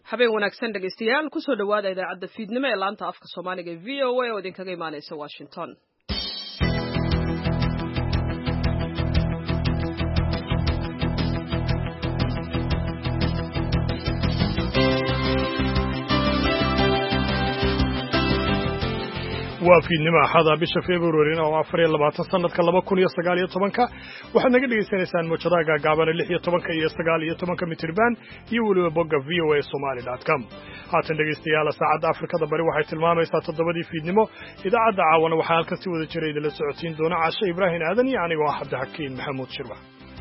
habeen wanaagsan dhegaystayaal kusoo dhawaada idaacadda fiidnimo ee laanta afka Soomaaliga ee VOA oo idinkaga imaanaysa Washington. waa fiidnimo axada bisha February oo 24 sanadka 2019 waxaad naga dhageysanaysaan mowjadaha gaagaaban 16 iyo 19 mitirban iyo waliba bogga voasomali.com. haatan dhegeystayaal saacadda Afrikada bari waxay tilmaamaysaa 7 fiidnimo. idaacadda caawana waxaa halkaas si wada jiray idin la socodsiin doona Caasha Ibraahin Aadan iyo anigoo ah Cabdixakiin Maxamuud Shirwa.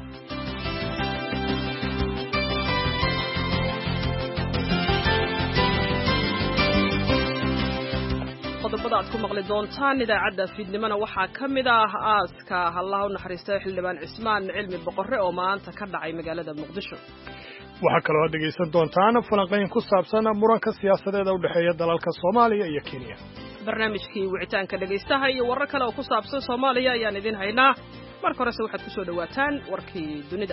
qodobada aad ku maqli doontaan idaacadda fiidnimona waxaa ka mid ah aaska Allah u naxariistay xildhibaan Cismaan Cilmi Boqorre oo maanta ka dhacay magaalada Muqdisho. waxaa kaloo aad dhegaysan doontaan falanqayn ku saabsan muranka siyaasadeed u dhexeeya dalalka Soomaaliya iyo Kenya. barnaamijkii wicitaanka dhagaystaha iyo warar kale oo ku saabsan Soomaaliya ayaan idin haynaa. marka hore waxaad ku soo dhawaataan warkii dunida.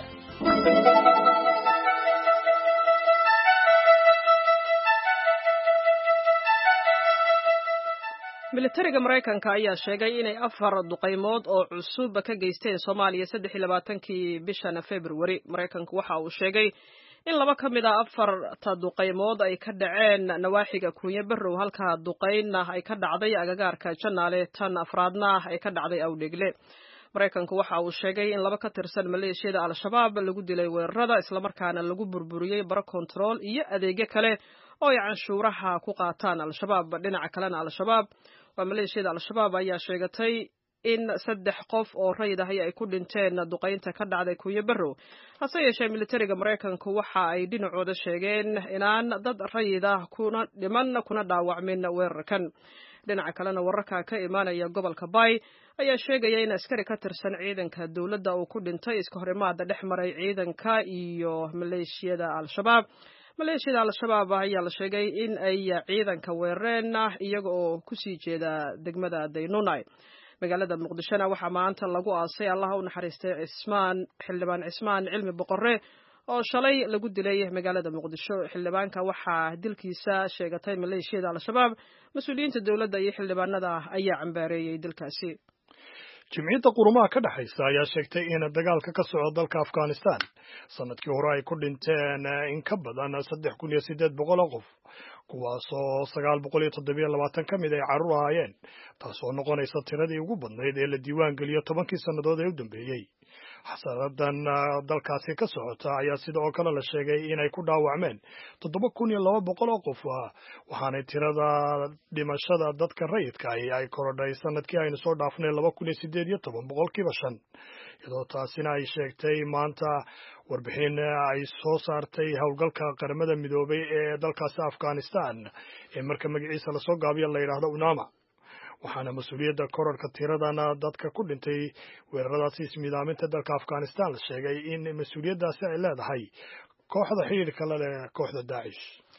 militariga Mareykanka ayaa sheegay inay 4 duqeymood oo cusub ka geysteen Soomaaliya 23kii bisha February. Mareykanku waxa uu sheegay in 2 ka mid ah 4 duqeymood ay ka dhaceen nawaaxiga Kuunya Barrow halka duqeynna ay ka dhacday agagaarka Janaale tan afraadna ay ka dhacday Awdhegle. Mareykanku waxa uu sheegay in 2 ka tirsan maleeshiyada Al-Shabaab lagu dilay weerarada isla markaana lagu burburiyay baro control iyo adeegyo kale oo ay canshuuraha ku qaataan Al-Shabaab. dhinaca kalena Al-Shabaab waa maleeshiyada Al-Shabaab ayaa sheegatay in 3 qof oo rayid ah ay ku dhinteen duqeynta ka dhacday Kuunya Barrow. hase yeeshee militariga Mareykanku waxa ay dhinacooda sheegeen inaan dad rayid ah kuna dhiman kuna dhaawacmin weerarkan. dhinaca kalena wararka ka imaanaya gobolka Bay ayaa sheegaya in askari ka tirsan ciidanka dawladda uu ku dhintay iska horimaad dhex maray ciidanka iyo maleeshiyada Al-Shabaab. maleeshiyada Al-Shabaab ayaa la sheegay in ay ciidanka weerareen iyaga oo ku sii jeeda degmada Daynunay. magaalada Muqdishona waxaa maanta lagu aasay Allah u naxariistay xildhibaan Cismaan Cilmi Boqorre oo shalay lagu dilay magaalada Muqdisho. xildhibaanka waxaa dilkiisa sheegatay maleeshiyada Al-Shabaab. mas'uuliyiinta dawladda iyo xildhibaanada ayaa cambaareeyay dilkaasi. jimciyadda qurumaha ka dhaxaysa ayaa sheegtay in dagaalka ka socda dalka Afghanistan sanadkii hore ay ku dhinteen in ka badan 3800 qof, kuwaasoo 927 ka mid ay carruur ahaayeen, taasoo noqonaysa tiradii ugu badnayd ee la diiwaan geliyo 10kii sannadood ee u dambeeyey. xasaradan dalkaasi ka socota ayaa sidoo kale la sheegay inay ku dhaawacmeen 7200 oo qof, waxaana tirada dhimashada dadka rayidka ay korodhay sanadkii aynu soo dhaafnay 2018 boqolkiiba 5, iyadoo taasina ay sheegtay maanta warbixin ay soo saartay howlgalka qaramada midoobay ee dalkaasi Afghanistan ee marka magaciisa la soo gaabiyo la yiraahdo UNAMA. waxaana mas'uuliyadda kororka tiradana dadka ku dhintay weeraradaasi ismiidaaminta dalka Afghanistan la sheegay in mas'uuliyaddaasi ay leedahay kooxda xiriirka la leh kooxda Daesh.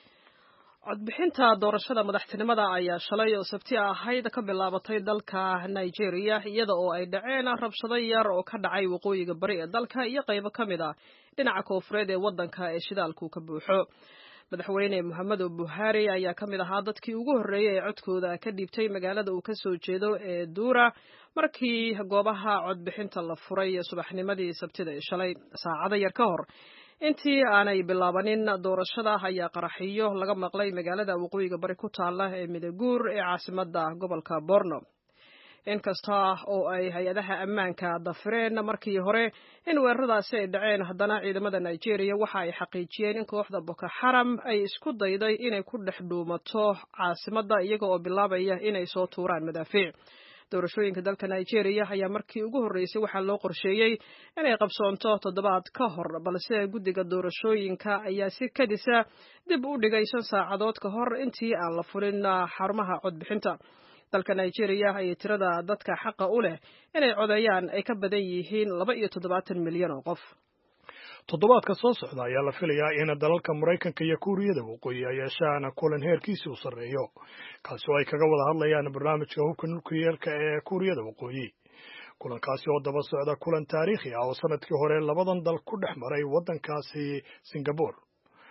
codbixinta doorashada madaxtinimada ayaa shalay oo Sabti ahayd ka bilaabatay dalka Nigeria iyada oo ay dhaceen rabshado yar oo ka dhacay waqooyiga bari ee dalka iyo qaybo ka mid ah dhinaca koonfureed ee waddanka ee shidaalku ka buuxo. madaxweyne Muhammadu Buhari ayaa ka mid ahaa dadkii ugu horreeyay ee codkooda ka dhiibtay magaalada uu ka soo jeedo ee Dura markii goobaha codbixinta la furay subaxnimadii Sabtida ee shalay. saacado yar ka hor intii aanay bilaabanin doorashada ayaa qaraxiyo laga maqlay magaalada waqooyiga bari ku taala ee Midaguur ee caasimadda gobolka Borno. inkasta oo ay hay-adaha ammaanka dafireen markii hore in weeraradaasi ay dhaceen, haddana ciidamada Nigeria waxa ay xaqiijiyeen in kooxda Boko Haram ay isku dayday inay ku dhex dhuumato caasimadda iyaga oo bilaabaya inay soo tuuraan madaafiic. doorashooyinka dalka Nigeria ayaa markii ugu horreysay waxaa loo qorsheeyay inay qabsoonto 7 ka hor, balse guddiga doorashooyinka ayaa si kadisa dib u dhigay 5 saacadood ka hor intii aan la furin xarumaha codbixinta. dalka Nigeria ay tirada dadka xaqa u leh inay codeeyaan ay ka badan yihiin 72 milyan oo qof. toddobaadka soo socda ayaa la filayaa in dalalka Mareykanka iyo Kuuriyada Waqooyi ay yeeshaan kulan heerkiisu u sarreeyo, kaasi oo ay kaga wada hadlayaan barnaamijka hubka nukliyeerka ee Kuuriyada Waqooyi. kulankaasi oo daba socda kulan taariikhi ah oo sanadkii hore labadan dal ku dhex maray waddankaasi Singapore.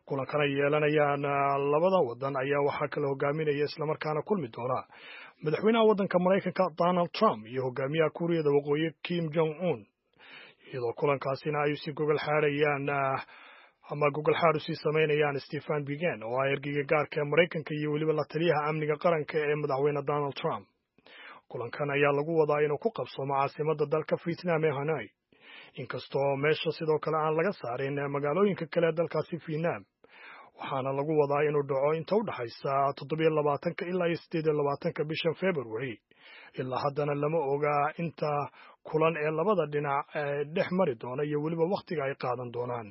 kulankana yeelanayaan labada wadan ayaa waxaa kala hogaaminaya islamarkaana kulmi doona madaxweynaha waddanka Maraykanka Donald Trump iyo hogaamiyaha Kuuriyada Waqooyi Kim Jong Un, iyadoo kulankaasina ay si gogol xaarayaan ama gogol xaar u sii sameynayaan Stephen Biegun oo ah ergeyga gaarka ee Maraykanka iyo weliba la taliyaha amniga qaranka ee madaxweyne Donald Trump. kulankan ayaa lagu wadaa inuu ku qabsoomo caasimadda dalka Vietnam ee Hanoi, inkastoo meesha sidoo kale aan laga saarin magaalooyinka kale ee dalkaasi Vietnam, waxaana lagu wadaa inuu dhaco inta u dhaxaysa 27 ilaa 28 bishan February. ilaa haddana lama oga inta kulan ee labada dhinac dhex mari doona iyo weliba wakhtiga ay qaadan doonaan.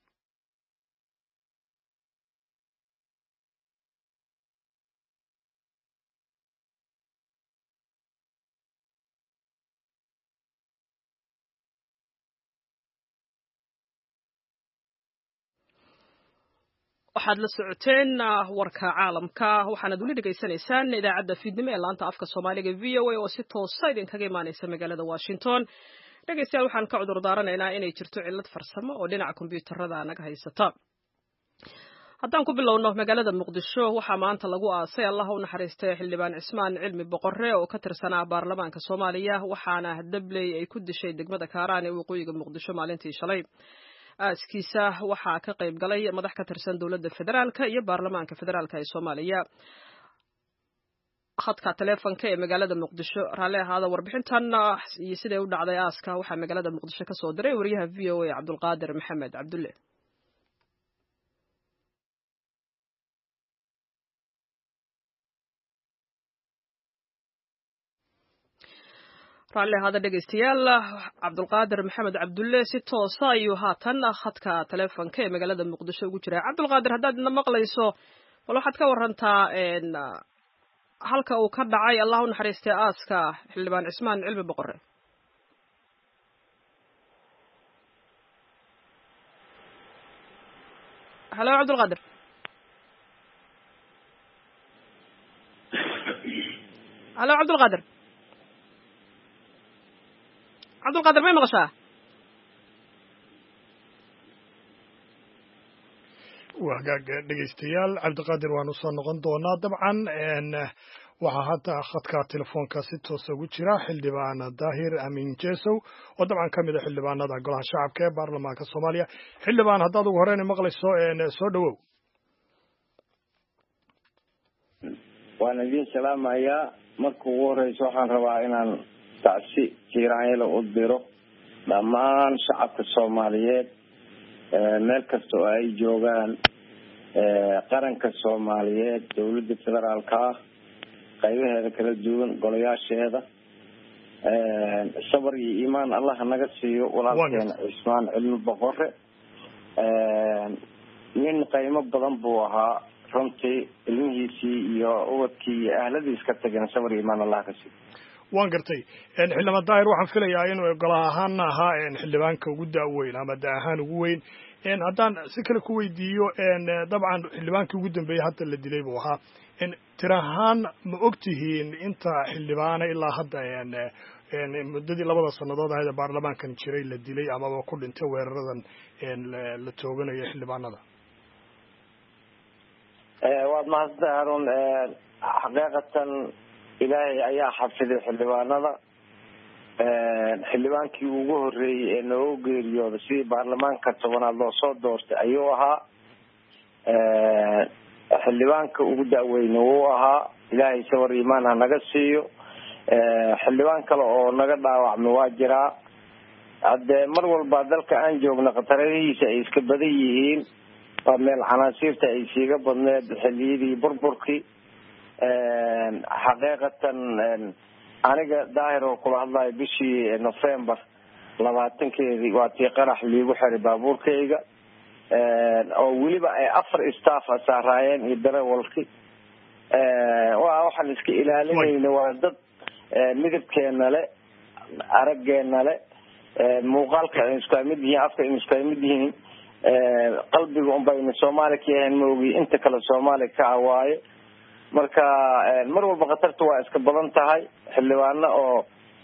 waxaad la socoteen warka caalamka waxaanad weli dhegaysanaysaan idaacadda fiidnimo ee laanta afka Soomaaliga VOA oo si toos ah idinkaga imaanaysa magaalada Washington. dhegaystayaal waxaan ka cudur daaranaynaa inay jirto cillad farsamo oo dhinaca kombiyuutarada naga haysata. haddaan ku bilowno magaalada Muqdisho waxaa maanta lagu aasay Allah u naxariistay xildhibaan Cismaan Cilmi Boqorre oo ka tirsanaa baarlamaanka Soomaaliya, waxaana dabley ay ku dishay degmada Kaaraan ee waqooyiga Muqdisho maalintii shalay. aaskiisa waxaa ka qayb galay madax ka tirsan dowladda federaalka iyo baarlamaanka federaalka ee Soomaaliya. khadka teleefanka ee magaalada Muqdisho raale ahaada warbixintan iyo sida ay u dhacday aaska waxaa magaalada Muqdisho ka soo diray wariyaha VOA Cabdulqaadir Maxamed Cabdulle. raale ahaada dhegaystayaal, Cabdulqaadir Maxamed Cabdulle si toos ah ayuu haatan khadka teleefanka ee magaalada Muqdisho ugu jira. Cabdulqaadir, haddaad na maqlayso bal waxaad ka warantaa halka uu ka dhacay Allah u naxariistay aaska xildhibaan Cismaan Cilmi Boqorre. Hello Cabdulqaadir. Hello Cabdulqaadir. cabdulqaadir may maqashaa? wagaag dhegaystayaal, cabdiqaadir waanu soo noqon doonaa dabcan. waxaa hadda khadka telefoonka si toos ugu jira xildhibaan Daahir Amiin Jeesow oo dabcan ka mid ah xildhibaanada golaha shacabka ee baarlamaanka Soomaaliya. xildhibaan, haddaad ugu horreyn maqlayso soo dhawow. waan idin salaamayaa. marka ugu horeysa waxaan rabaa inaan tacsi jiiraanyada u diro dhammaan shacabka Soomaaliyeed meel kasta oo ay joogaan, qaranka Soomaaliyeed, dowladda federaalka, qaybaheeda kala duwan, golayaasheeda. sabar iyo iimaan Allah naga siiyo walaalkeena Cismaan Cilmi Boqorre. nin qiimo badan buu ahaa runtii, ilmihiisii iyo ubadkii iyo ahladiis ka tageen. sabar iyo iimaan Allah ka siiyo. waan gartay. xildhibaan Daahir, waxaan filayaa inuu golaha ahaan ahaa xildhibaanka ugu daaweyn ama da ahaan ugu weyn. haddaan si kale ku weydiiyo, dabcan xildhibaankii ugu dambeeyey hadda la dilay buu ahaa. tir ahaan ma ogtihiin inta xildhibaana ilaa hadda muddadii 2 sannadood ahayd ee baarlamaankan jiray la dilay amaba ku dhintay weeraradan la tooganayo xildhibaanada? waad mahadsantahay Haruun. xaqiiqatan ilaahay ayaa xafiday xildhibaanada. xildhibaankii ugu horreeyey ee noogu geeriyooday sidii baarlamaanka 10aad loo soo doortay ayuu ahaa. xildhibaanka ugu daaweyne wuu ahaa. ilaahay sabar iimaan ha naga siiyo. xildhibaan kale oo naga dhaawacmay waa jiraa. haddee mar walba dalka aan joogno khataradihiisa ay iska badan yihiin. waa meel canaasiirta ay siiga badneed xilliyadii burburkii. xaqiiqatan aniga Daahir oo kula hadlayo bishii November 20keedii waa tii qarax liigu xiray baabuurkayga, oo weliba ay 4 staff saarayeen iyo darawalkii. waxaan iska ilaalinayna waa dad midabkeena le, araggeena le, muuqaalka isku mid yihiin, afka isku mid yihiin, qalbiga un bayna Soomaali ka yahay moogi inta kale Soomaali ka awaaye. marka mar walba khatartu waa iska badan tahay. xildhibaano oo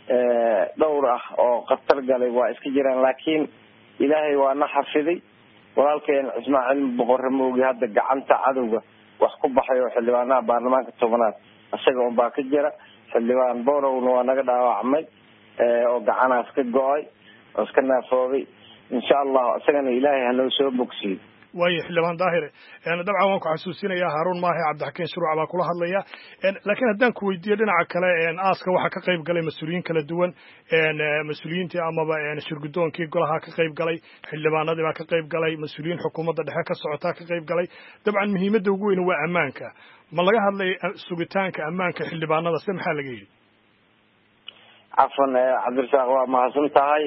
dhowr ah oo khatar galay waa iska jiraan, laakiin ilaahay waa na xafiday. walaalkeen Ismaaciil Boqorre moogi hadda gacanta cadowga wax ku baxay oo xildhibaanaha baarlamaanka tobanaad asaga oo baa ka jira xildhibaan Boorowna waa naga dhaawacmay oo gacanaas ka go'ay oo iska naafoobay insha Allah asagana Ilaahay hanoo soo bogsiyo waayo xildhibaan daahir dabcan waan ku xasuusinayaa Haruun Maahi Cabdixakiin Shuruuc baa kula hadlaya laakiin haddaan ku weydiiyo dhinaca kale aaska waxa ka qayb galay mas'uuliyiin kala duwan mas'uuliyiintii amaba shirgudoonkii golaha ka qayb galay xildhibaanadii baa ka qayb galay mas'uuliyiin xukuumadda dhexe ka socota ka qayb galay dabcan muhiimadda ugu weyn waa ammaanka ma laga hadlay sugitaanka ammaanka xildhibaanada se maxaa laga yidhi cafan Cabdirasaaq waa mahadsan tahay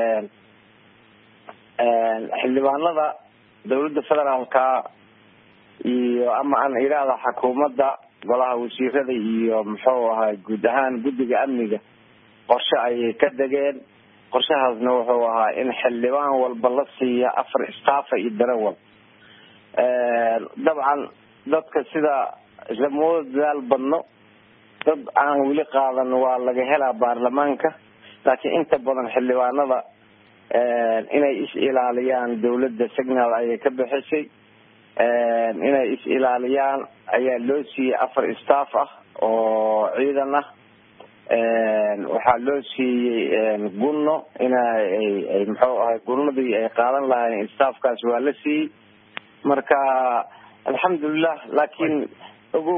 xildhibaanada dawladda federaalka iyo ama aan iraada xukuumadda golaha wasiirada iyo muxuu ahaa guud ahaan guddiga amniga qorshe ay ka degeen qorshahaasna wuxuu ahaa in xildhibaan walba la siiyo 4 staff iyo darawal dabcan dadka sida islamoodaal badno dad aan weli qaadan waa laga helaa baarlamaanka laakiin inta badan xildhibaanada inay is ilaaliyaan dawladda signal ay ka bixisay inay is ilaaliyaan ayaa loo siiyay 4 staff ah oo ciidan ah waxaa loo siiyay gunno inay muxuu ahay gunnadii ay qaadan lahaayeen staffkaas waa la siiyay marka alxamdulillah laakiin ugu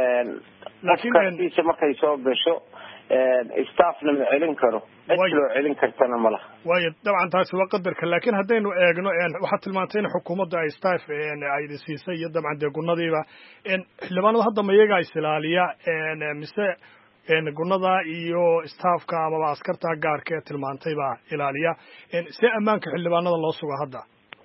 laakiin markay soo gasho staffna ma celin karo loo celin kartana ma laha waayo dabcan taasi waa qadarka laakiin haddaynu eegno waxaad tilmaantay in xukuumadda ay staff ay siisay iyo dabcan dee gunnadiiba xildhibaanada hadda ma iyagaa is ilaaliya mise gunnada iyo staffka amaba askarta gaarka ee tilmaantay baa ilaaliya see ammaanka xildhibaanada loo suga hadda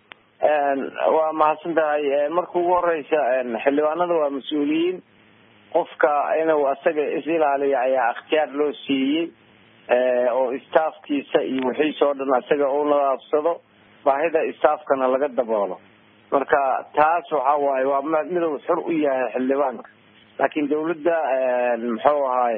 waa mahadsan tahay marka ugu horeysa xildhibaanada waa mas-uuliyiin qofka inuu asaga is ilaaliya ayaa ikhtiyaar loo siiyey oo staffkiisa iyo wixiisa oo dhan asaga uu nadaafsado baahida staffkana laga daboolo marka taas waxa waaye waa miduu xur u yahay xildhibaanka laakiin dawladda muxuu ahaay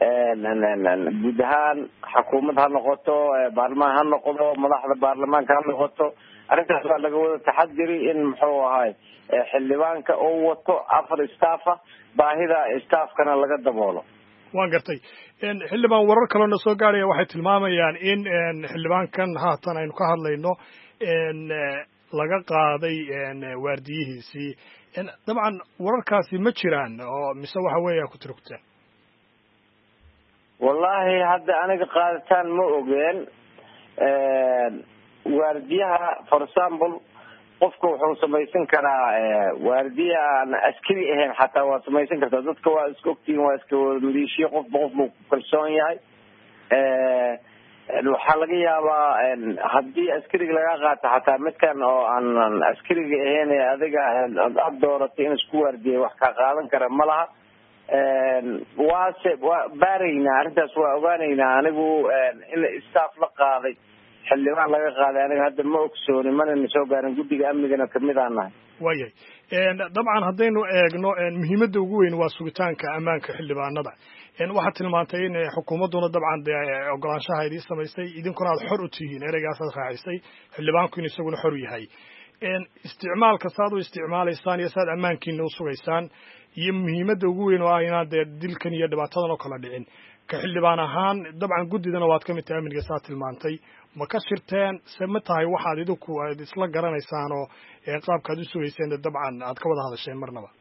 guud ahaan xukuumad ha noqoto baarlamaan ha noqdo madaxda baarlamaanka ha noqoto arrintaas waa laga wada taxadiri in muxuu ahaay xildhibaanka uu wato 4 staff baahida staffkana laga daboolo waan gartay xildhibaan warar kale oo soo gaaraya waxay tilmaamayaan in xildhibaankan haatan aynu ka hadlayno laga qaaday waardiyihiisii dabcan wararkaasi ma jiraan oo mise waxa weeye ku tirugteen wallahi hadda aniga qaadataan ma ogeen waardiyaha for example qofka wuxuu samaysan karaa waardiya aan askari ahayn xataa waa samaysan kartaa dadka waa iska ogtiin waa iska maleeshiya qofba qof buu ku kalsoon yahay waxaa laga yaabaa haddii askariga laga qaato xataa midkan oo aan askariga ahayn adiga aad dooratay in isku waardiya wax ka qaadan kara ma laha waa baaraynaa arrintaas waa ogaanaynaa anigu in staff la qaaday xildhibaan laga qaaday aniga hadda ma ogsooni mana soo gaarin guddiga amnigana kamid aan nahay waayay dabcan haddaynu eegno muhiimadda ugu weyn waa sugitaanka ammaanka xildhibaanada waxaad tilmaantay in xukuumadduna dabcan dee ogolaanshaha idii samaysay idinkuna aad xor u tihiin ereygaas raacisay xildhibaanku in isaguna xor yahay isticmaalka saad u isticmaalaysaan iyo saad ammaankiina u sugaysaan iyo muhiimadda ugu weyn oo ah inaad dee dilkan iyo dhibaatadan oo kala dhicin ka xildhibaan ahaan dabcan guddidana waad ka mid tahay amniga saad tilmaantay ma ka shirteen se ma tahay waxaad idinku aad isla garanaysaan oo qaabkaad u sugayseen dabcan aad ka wada hadasheen marnaba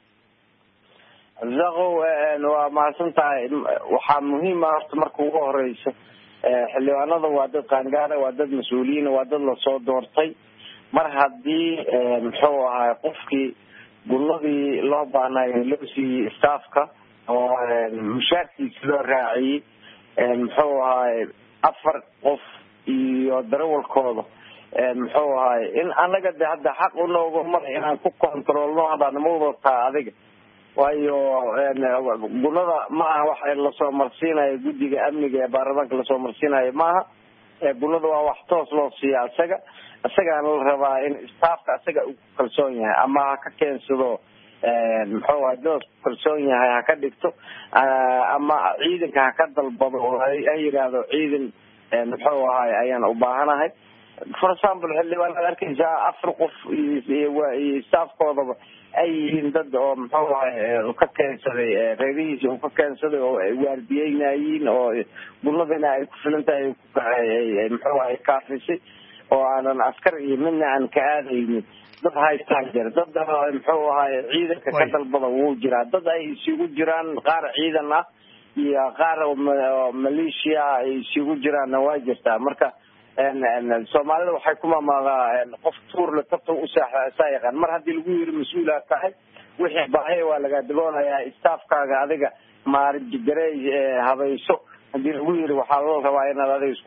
zaqow waa mahadsan tahay waxaa muhiim ah horta marka ugu horeysa xildhibaanada waa dad qaangaara waa dad mas-uuliyiin waa dad lasoo doortay mar haddii muxuu ahaay qofkii gulladii loo baahnayo loo siiyey staffka oo mushaarkiisa loo raaciyey muxuu ahaay 4 qof iyo darawalkooda muxuu ahaay in anaga de hadda xaq unooga maray inaan ku controlno hadaan ma wadataa adiga waayo gullada ma aha wax lasoo marsiinayo guddiga amniga ee baarlamaanka lasoo marsiinayo maaha gullada waa wax toos loo siiya isagaana la rabaa in staffka isaga uu kalsoon yahay ama ha ka keensado muxuu ahay dad kalsoon yahay ha ka dhigto ama ciidanka ha ka dalbado oo ha yidhaahdo ciidan muxuu ahay ayaan u baahanahay for example xildhibaanada arkaysaa 4 qof iyo staafkoodaba ay yihiin dad oo muxuu ahay ka keensaday reerihiisa oo ka keensaday oo ay waardiyeynayeen oo bulladana ay ku filan tahay muxuu ahay kaafisay oo aanan askar iyo midna aan ka aadaynin dad haystaan jira dad muxuu ahay ciidanka ka dalbada wuu jiraa dad ay isugu jiraan qaar ciidan ah iyo qaar maleeshiya ay isugu jiraan waa jirtaa marka Soomaalida waxay ku maamulaa qof tuur la tabto u saaxayaqaan mar haddii lagu yiri mas'uula tahay wixii baahay waa laga daboonayaa staafkaaga adiga maarjigaray habayso haddii lagu yiri waxaa loo rabaa inaad adiga isku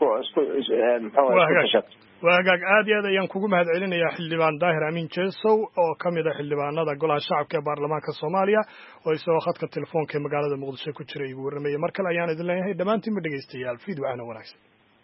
waagaag aad iyo aad ayaan kugu mahad celinayaa xildhibaan daahir amiin jeesow oo ka mid ah xildhibaanada golaha shacabka ee baarlamaanka Soomaaliya oo isagoo khadka telefoonka ee magaalada Muqdisho ku jiray igu warramay mar kale ayaan idin leeyahay dhamaantiin dhageystayaal fiid waxana wanaagsan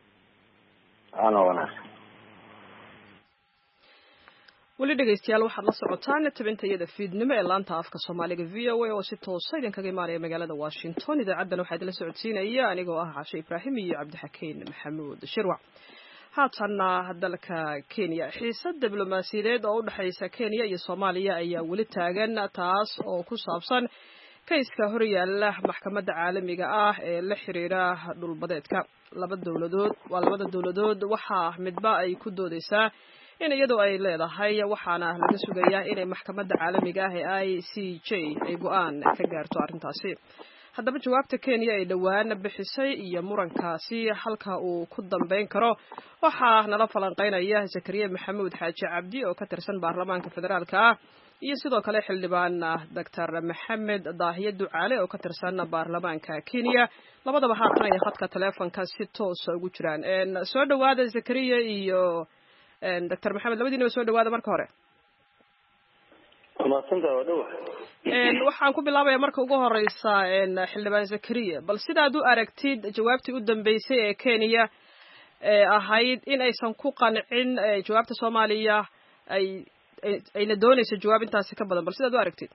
weli dhegeystayaal waxaad la socotaan tabintayada fiidnimo ee laanta afka Soomaaliga VOA oo si toos ah idinkaga imaanaya magaalada Washington idaacadan waxaa idin la socodsiinaya anigoo ah Caashe Ibraahim iyo Cabdixakiin Maxamuud Shirwac haatana dalka Kenya xiisad diblomaasiyadeed oo u dhaxaysa Kenya iyo Soomaaliya ayaa weli taagan taas oo ku saabsan kayska horyaala maxkamadda caalamiga ah ee la xiriira dhulbadeedka labada dawladood waxa midba ay ku doodaysaa in iyadu ay leedahay waxaana laga sugayaa inay maxkamadda caalamiga ah ee ICJ ay go'aan ka gaarto arrintaasi haddaba jawaabta Kenya ay dhawaan bixisay iyo murankaasi halka uu ku dambeyn karo waxa nala falanqeynaya Zakariya Maxamuud Xaaji Cabdi oo ka tirsan baarlamaanka federaalka ah iyo sidoo kale xildhibaan Dr. Maxamed Daahiye Ducaale oo ka tirsan baarlamaanka Kenya labadaba haatan ay khadka telefoonka si toos ah ugu jiraan soo dhawaada Zakariya iyo Dr. Maxamed labadiina soo dhawaada marka hore waxaan ku bilaabayaa marka ugu horeysa xildhibaan Zakariya bal sidaad u aragtid jawaabtii u dambeysay ee Kenya ahayd in aysan ku qancin jawaabta Soomaaliya ayna doonayso jawaab intaasi ka badan bal sidaad u aragtid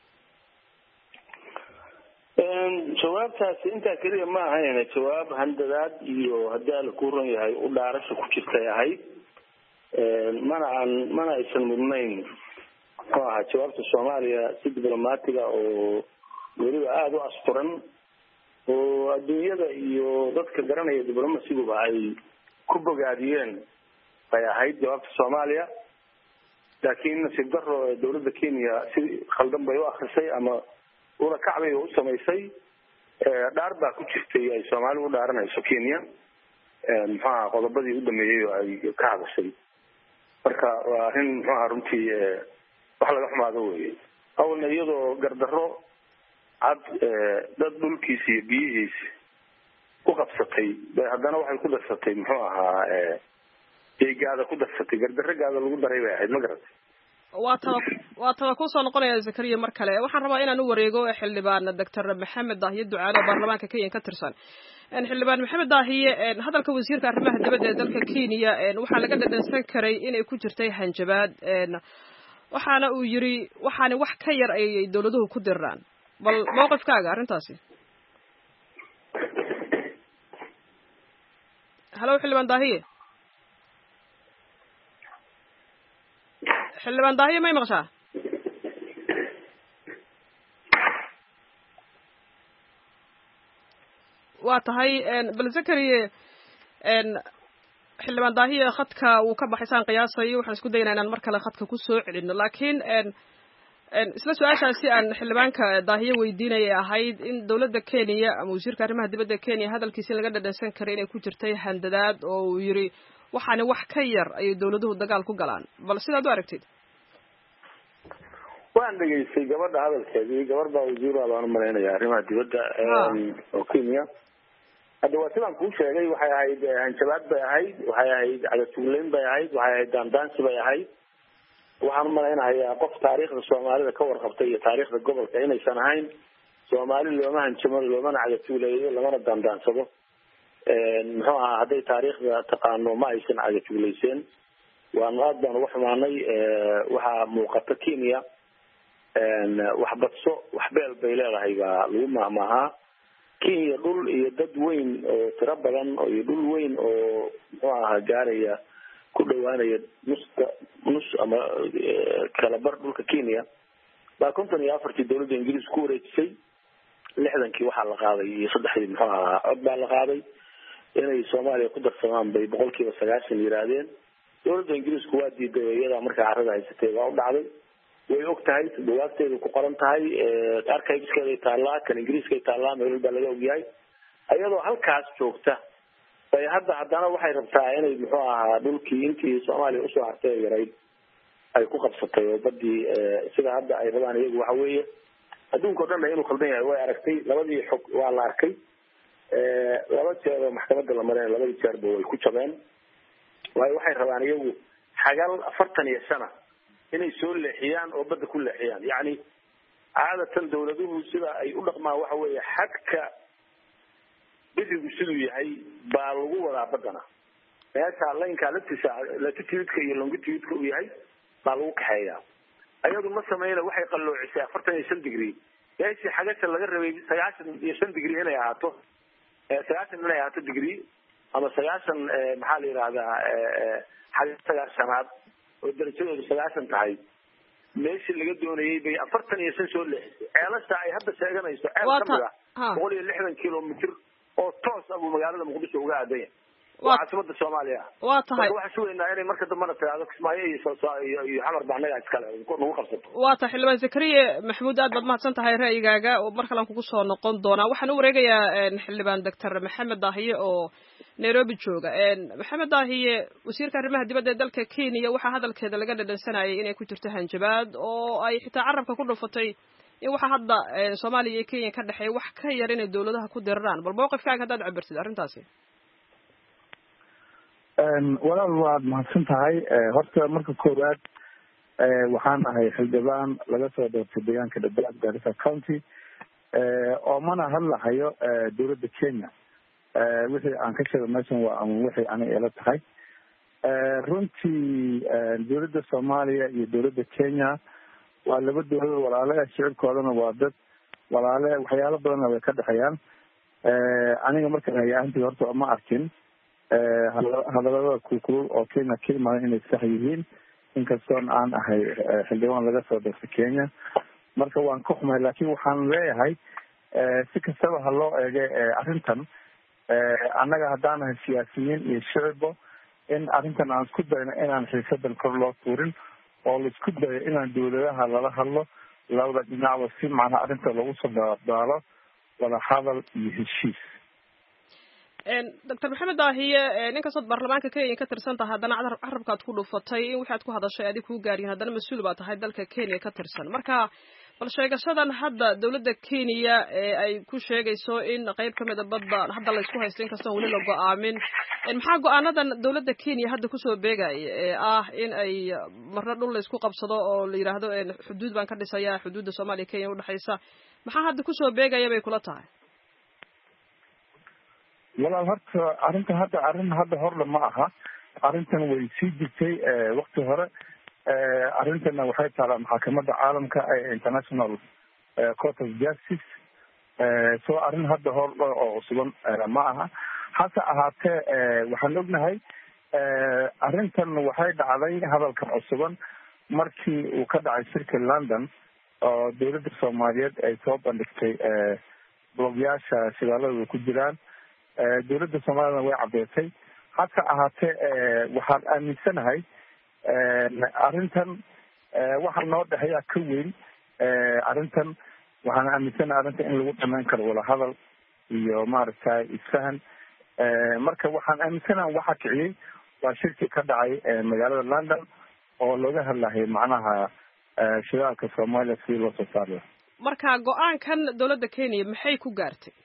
jawaabtaasi intaa kaliya ma ahayn jawaab handadaad iyo haddii la ku ron yahay u dhaarasho ku jirtay ahayd mana aysan mudnayn jawaabta Soomaaliya si diblomaatiga oo weliba aada u asturan oo adduunyada iyo dadka garanaya diblomaasiguba ay ku bogaadiyeen bay ahayd jawaabta Soomaaliya laakiin nasiib darro dawladda Kenya si khaldan bay u akhrisay ama ula kacbay u samaysay dhaar baa ku jirtay ay Soomaaliya u dhaaranayso Kenya qodobadii u dhameeyay oo ay ka hadashay marka waa arrin runtii wax laga xumaado weeye awalna iyadoo gardarro cad dad dhulkiisa iyo biyihiisa ku qabsatay bay haddana waxay ku darsatay eegaada ku darsatay gardarragaada lagu daray bay ahayd ma garatay waa taba kusoo noqonaya Zakariya mar kale waxaan rabaa inaan u wareego xildhibaan Dr. Maxamed Daahiye Ducaale oo baarlamaanka Kenya ka tirsan xildhibaan Maxamed Daahiye hadalka wasiirka arrimaha dibadda ee dalka Kenya waxaa laga dhadhansan karay inay ku jirtay hanjabaad waxaana uu yiri waxaana wax ka yar ay dawladuhu ku diraan bal mowqifkaaga arrintaasi halo xildhibaan Daahiye xildhibaan Daahiye may maqashaa waa tahay bal Zakariya xildhibaan Daahiye khadka uu ka baxaysaan qiyaasay waxaan isku daynaa inaan mar kale khadka ku soo celino laakiin isla su'aashaasi aan xildhibaanka Daahiye weydiinayay ahayd in dawladda Kenya ama wasiirka arrimaha dibadda Kenya hadalkiisa laga dhadhansan karay inay ku jirtay handadaad oo uu yiri waxaana wax ka yar ay dawladuhu dagaal ku galaan bal sidaad u aragtid waan dhageystay gabadha hadalkeedii gabar baa wasiir baan malaynayaa arrimaha dibadda oo Kenya hadda waa sidaan kuu sheegay waxay ahayd hanjabaad bay ahayd waxay ahayd cadatuulayn bay ahayd waxay ahayd daandaansi bay ahayd waxaan malaynayaa qof taariikhda Soomaalida ka warqabtay iyo taariikhda gobolka inaysan ahayn Soomaali looma hanjamo loomana cadatuuleeyo lamana daandaansado hadday taariikhda taqaano ma aysan cadatuulayseen waan aad baan uga xumaanay waxaa muuqata Kenya wax badso wax beel bay leedahay baa lagu maahmaahaa Kenya dhul iyo dad weyn oo tiro badan iyo dhul weyn oo gaaraya ku dhawaanaya nus ama kala bar dhulka Kenya baa 54 dawladda Ingiriis ku wareejisay 60kii waxaa la qaaday iyo 3 muxuu ahaa cod baa la qaaday inay Soomaaliya ku darsamaan bay 90% yiraahdeen dawladda Ingiriisku waa diiday iyada markaa carrada haysatay waa u dhacday way og tahay buugaagteedu ku qoran tahay archives-keeda taala kan Ingiriiska taala meel baa laga ogyahay ayadoo halkaas joogta bay haddana waxay rabtaa inay muxuu ahaa dhulkii intii Soomaaliya u soo hartay yaray ay ku qabsatay oo badii sida hadda ay rabaan iyagu waxa weeye adduunka dhan inuu qaldan yahay way aragtay labadii xog waa la arkay laba jeer oo maxkamadda la maray labadii jeerba way ku jabeen waxay rabaan iyagu xagal 40 sano inay soo leexiyaan oo badda ku leexiyaan yani caadatan dawladuhu sida ay u dhaqmaan waxa weeye xadka bidigu siduu yahay baa lagu wadaa badana meesha laynka latitude-ka iyo longitude-ka uu yahay baa lagu kaxeeyaa ayadu ma sameeyna waxay qaloocisay 45 degree meeshii xagasha laga rabay 95 degree inay ahaato 90 inay ahaato degree ama 90 maxaa la yiraahdaa xagasha shanaad oo darajadoodu 90 tahay meeshii laga doonayay bay 45 soo leexisay ceelasha ay hadda sheeganayso ceel kamid ah 160 kilomitir oo toos ah magaalada Muqdisho uga aaday waa caasimada Soomaaliya waa tahay waxa suuqayna inay marka dambana taado Kismaayo iyo xamar baanaga iskale nagu qabsato waa tahay xilbaan Zakariya Maxamuud aad baad mahadsan tahay ra'yigaaga oo mar kale kugu soo noqon doona waxaan u wareegayaa xilbaan Dr. Maxamed Daahiye oo Nairobi jooga Maxamed Daahiye wasiirka arrimaha dibadda ee dalka Kenya waxa hadalkeeda laga dhadhansanayay inay ku jirto hanjabaad oo ay xitaa carabka ku dhufatay in waxa hadda Soomaaliya iyo Kenya ka dhaxay wax ka yar inay dawladaha ku dirraan bal mowqifkaaga hadaad cabirtid arrintaasi walaal waad mahadsan tahay horta marka koowaad waxaan ahay xildhibaan laga soo doortay deegaanka Dhadhaab Garissa County oo mana hadlahayo dawladda Kenya wixii aan ka sheegay meeshan waa wixii aan ila tahay runtii dawladda Soomaaliya iyo dawladda Kenya waa laba dawlad walaalo ah shirkoodana waa dad walaalo waxyaalo badan way ka dhaxayaan aniga markaan ayaantii horta ma arkin hadalada kulkulul oo Kenya ka imaan inay sax yihiin inkastoo aan ahay xildhibaan laga soo doortay Kenya marka waan ka xumahay laakiin waxaan leeyahay si kastaba ha loo eego arrintan annaga haddaan ahay siyaasiyiin iyo shacabba in arrintan aan isku dayno inaan xiisadan kor loo tuurin oo la isku dayo inaan dawladaha lala hadlo labada dhinacba si macnaha arrinta lagu soo daalo wada hadal iyo heshiis Dr. Maxamed Daahiye ninkastoo baarlamaanka Kenya ka tirsan tahay haddana carabkaad ku dhufatay in waxaad ku hadashay adiga ku gaariyeen haddana mas'uul baa tahay dalka Kenya ka tirsan marka bal sheegashadan hadda dawladda Kenya ay ku sheegayso in qayb kamid ah badda hadda la isku haysto inkastoo wali la go'aamin maxaa go'aanadan dawladda Kenya hadda ku soo beegay in ay marna dhul la isku qabsado oo la yiraahdo xuduud baan ka dhisayaa xuduudda Soomaaliya Kenya u dhaxaysa maxaa hadda ku soo beegaya bay kula tahay walaal horta arrintan hadda horle ma aha arrintan way sii jirtay waqti hore arrintana waxay taalaa maxkamadda caalamka ee International Court of Justice soo arrin hadda hor oo sugan ma aha hase ahaatee waxaan ognahay arrintan waxay dhacday hadalkan cusuban markii uu ka dhacay shirka London oo dawladda Soomaaliyeed ay soo bandhigtay blogyaasha shiraalada ku jiraan dawladda Soomaaliya way cadeysay hase ahaatee waxaan aaminsanahay arrintan waxa noo dhaxaya ka weyn arrintan waxaan aaminsanahay arrintan in lagu dhameyn karo wada hadal iyo maaragtay isfahan marka waxaan aaminsanahay waxa kiciyay waa shirki ka dhacay magaalada London oo looga hadlayay macnaha shiraalka Soomaaliya si loo soo saaro marka go'aankan dawladda Kenya maxay ku gaartay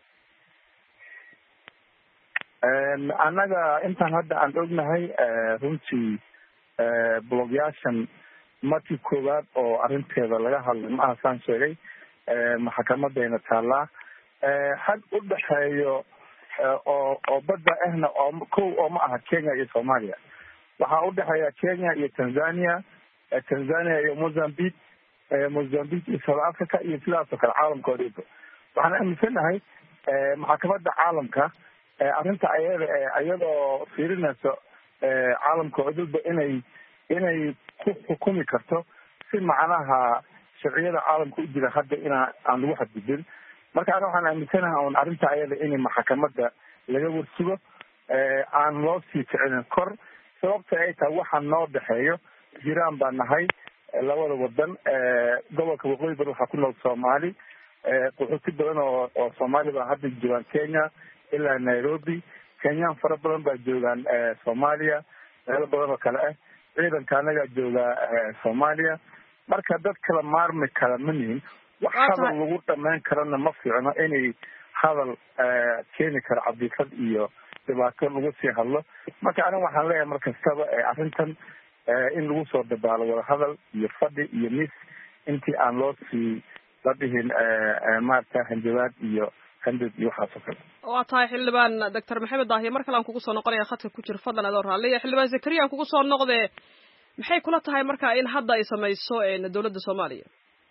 annaga intaan hadda aan ognahay runtii blogyaashan markii koowaad oo arrinteeda laga hadlay ma ahasaan sheegay maxkamadeena taallaa xad u dhaxeeyo oo badda ahna oo ma aha Kenya iyo Soomaaliya waxaa u dhaxeeya Kenya iyo Tanzania iyo Mozambique iyo South Africa iyo sidaas oo kale caalamkooda waxaan aaminsanahay maxkamadda caalamka arrinta iyadoo fiirinayso caalamka oo dhanba inay ku xukumi karto si macnaha sharciyada caalamka u jira hadda aan lagu xadgudbin. marka ana waxaan aaminsanaha un arrinta ayada in maxkamadda laga warsugo aan loo sii kicinin kor, sababta ay tahay waxaa noo dhexeeyo jiraan baa nahay labada wadan. gobolka waqooyi bari waxaa ku nool Soomaali, qaxooti badan oo Soomaali baa hadda joogaan Kenya ilaa Nairobi. Kenyaan fara badan baa joogaan Soomaaliya, meelo badan oo kale ah. ciidanka anagaa jooga Soomaaliya. marka dad kala maarmi kara ma nihin. wax hadal lagu dhamayn karana ma fiicno inay hadal keeni kara cabdifad iyo dhibaato lagu sii hadlo. marka aniga waxaan leeyahay mar kastaba arrintan in lagu soo dabaalo wada hadal iyo fadhi iyo mis intii aan loo sii la dhihin maarata hanjabaad iyo handad iyo waxaas oo kale. waa tahay xildhibaan doctor maxamed daahiye mar kale aan kugu soo noqonaya khadka ku jira, fadlan adoo raalliya. xildhibaan zakariya aan kugu soo noqde, maxay kula tahay marka in hadda ay samayso dowladda Soomaaliya?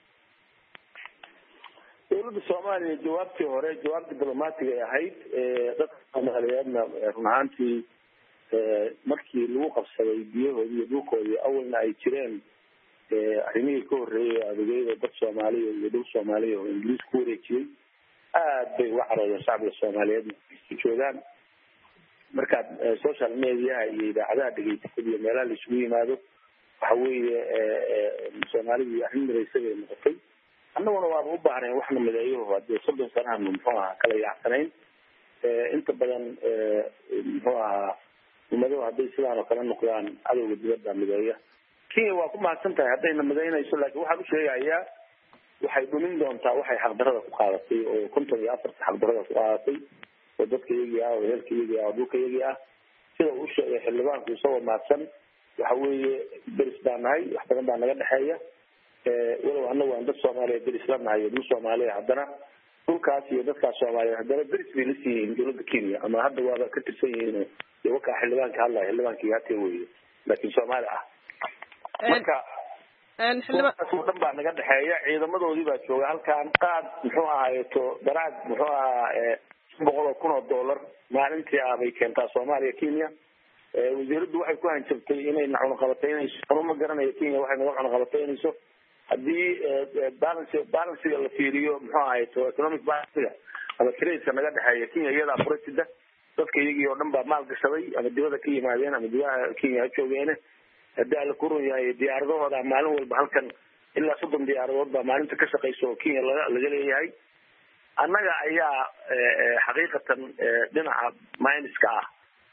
dowladda Soomaaliya jawaabtii hore jawaab diblomaatiga ay ahayd. dadka Soomaaliyeedna run ahaantii markii lagu qabsaday biyahoodii iyo dhulkoodii awalna ay jireen arrimihii ka horreeyay adeegyada dad Soomaaliya iyo dhul Soomaaliya oo Ingiriis ku wareejiyey aad bay uga caroodeen shacbiga Soomaaliyeed ku joogaan. markaad social media iyo idaacadaha dhegeysatay iyo meelaha la isugu yimaado waxa weeye Soomaalidu arrin midaysay bay noqotay. annaguna waaba u baahnay waxna mideeyo hadii 30 sano muxuu ahaa kala yaacsanayn. inta badan muxuu ahaa ummaddu hadday sidaan oo kale noqdaan cadowga dibadda mideeya. Kenya waa ku mahadsan tahay haddayna mideynayso, laakiin waxaan u sheegayaa waxay dhumin doontaa waxay xaqdarrada ku qaadatay oo 54 xaqdarrada ku qaadatay oo dadka iyagii ah oo heelka iyagii ah oo dhulka iyagii ah. sida uu sheegay xildhibaanku isagoo mahadsan waxa weeye deris baa nahay, wax badan baa naga dhexeeya. walow annagu aan dad Soomaaliyeed deris la nahay dhul Soomaaliya, haddana dhulkaas iyo dadkaas Soomaaliyeed haddana deris bay la siiyeen dowladda Kenya, ama hadda waaba ka tirsan yihiin oo waxa xildhibaanka hadlaya xildhibaankii hatee weeye laakiin Soomaali ah. marka xildhibaanku dhan baa naga dhexeeya. ciidamadoodii baa jooga halkaan. qaad muxuu ahaayeeto daraad muxuu ahaa $100,000 maalintii ah bay keentaa Soomaaliya Kenya. wasiiraddu waxay ku hanjabtay inay cunaqabataynayso. anuma garanayo Kenya waxay naga cunaqabataynayso. haddii balansiga la fiiriyo muxuu ahaayeeto economic balansiga ama trade-ka naga dhexeeya Kenya iyadaa fursada dadka iyagii oo dhan baa maal gashaday ama dibadda ka yimaadeen ama gudaha Kenya ha joogeene. haddii la ku run yahay diyaaradahooda maalin walba halkan ilaa 30 diyaaradood baa maalinta ka shaqeyso oo Kenya laga leeyahay. annaga ayaa xaqiiqatan dhinaca minuska ah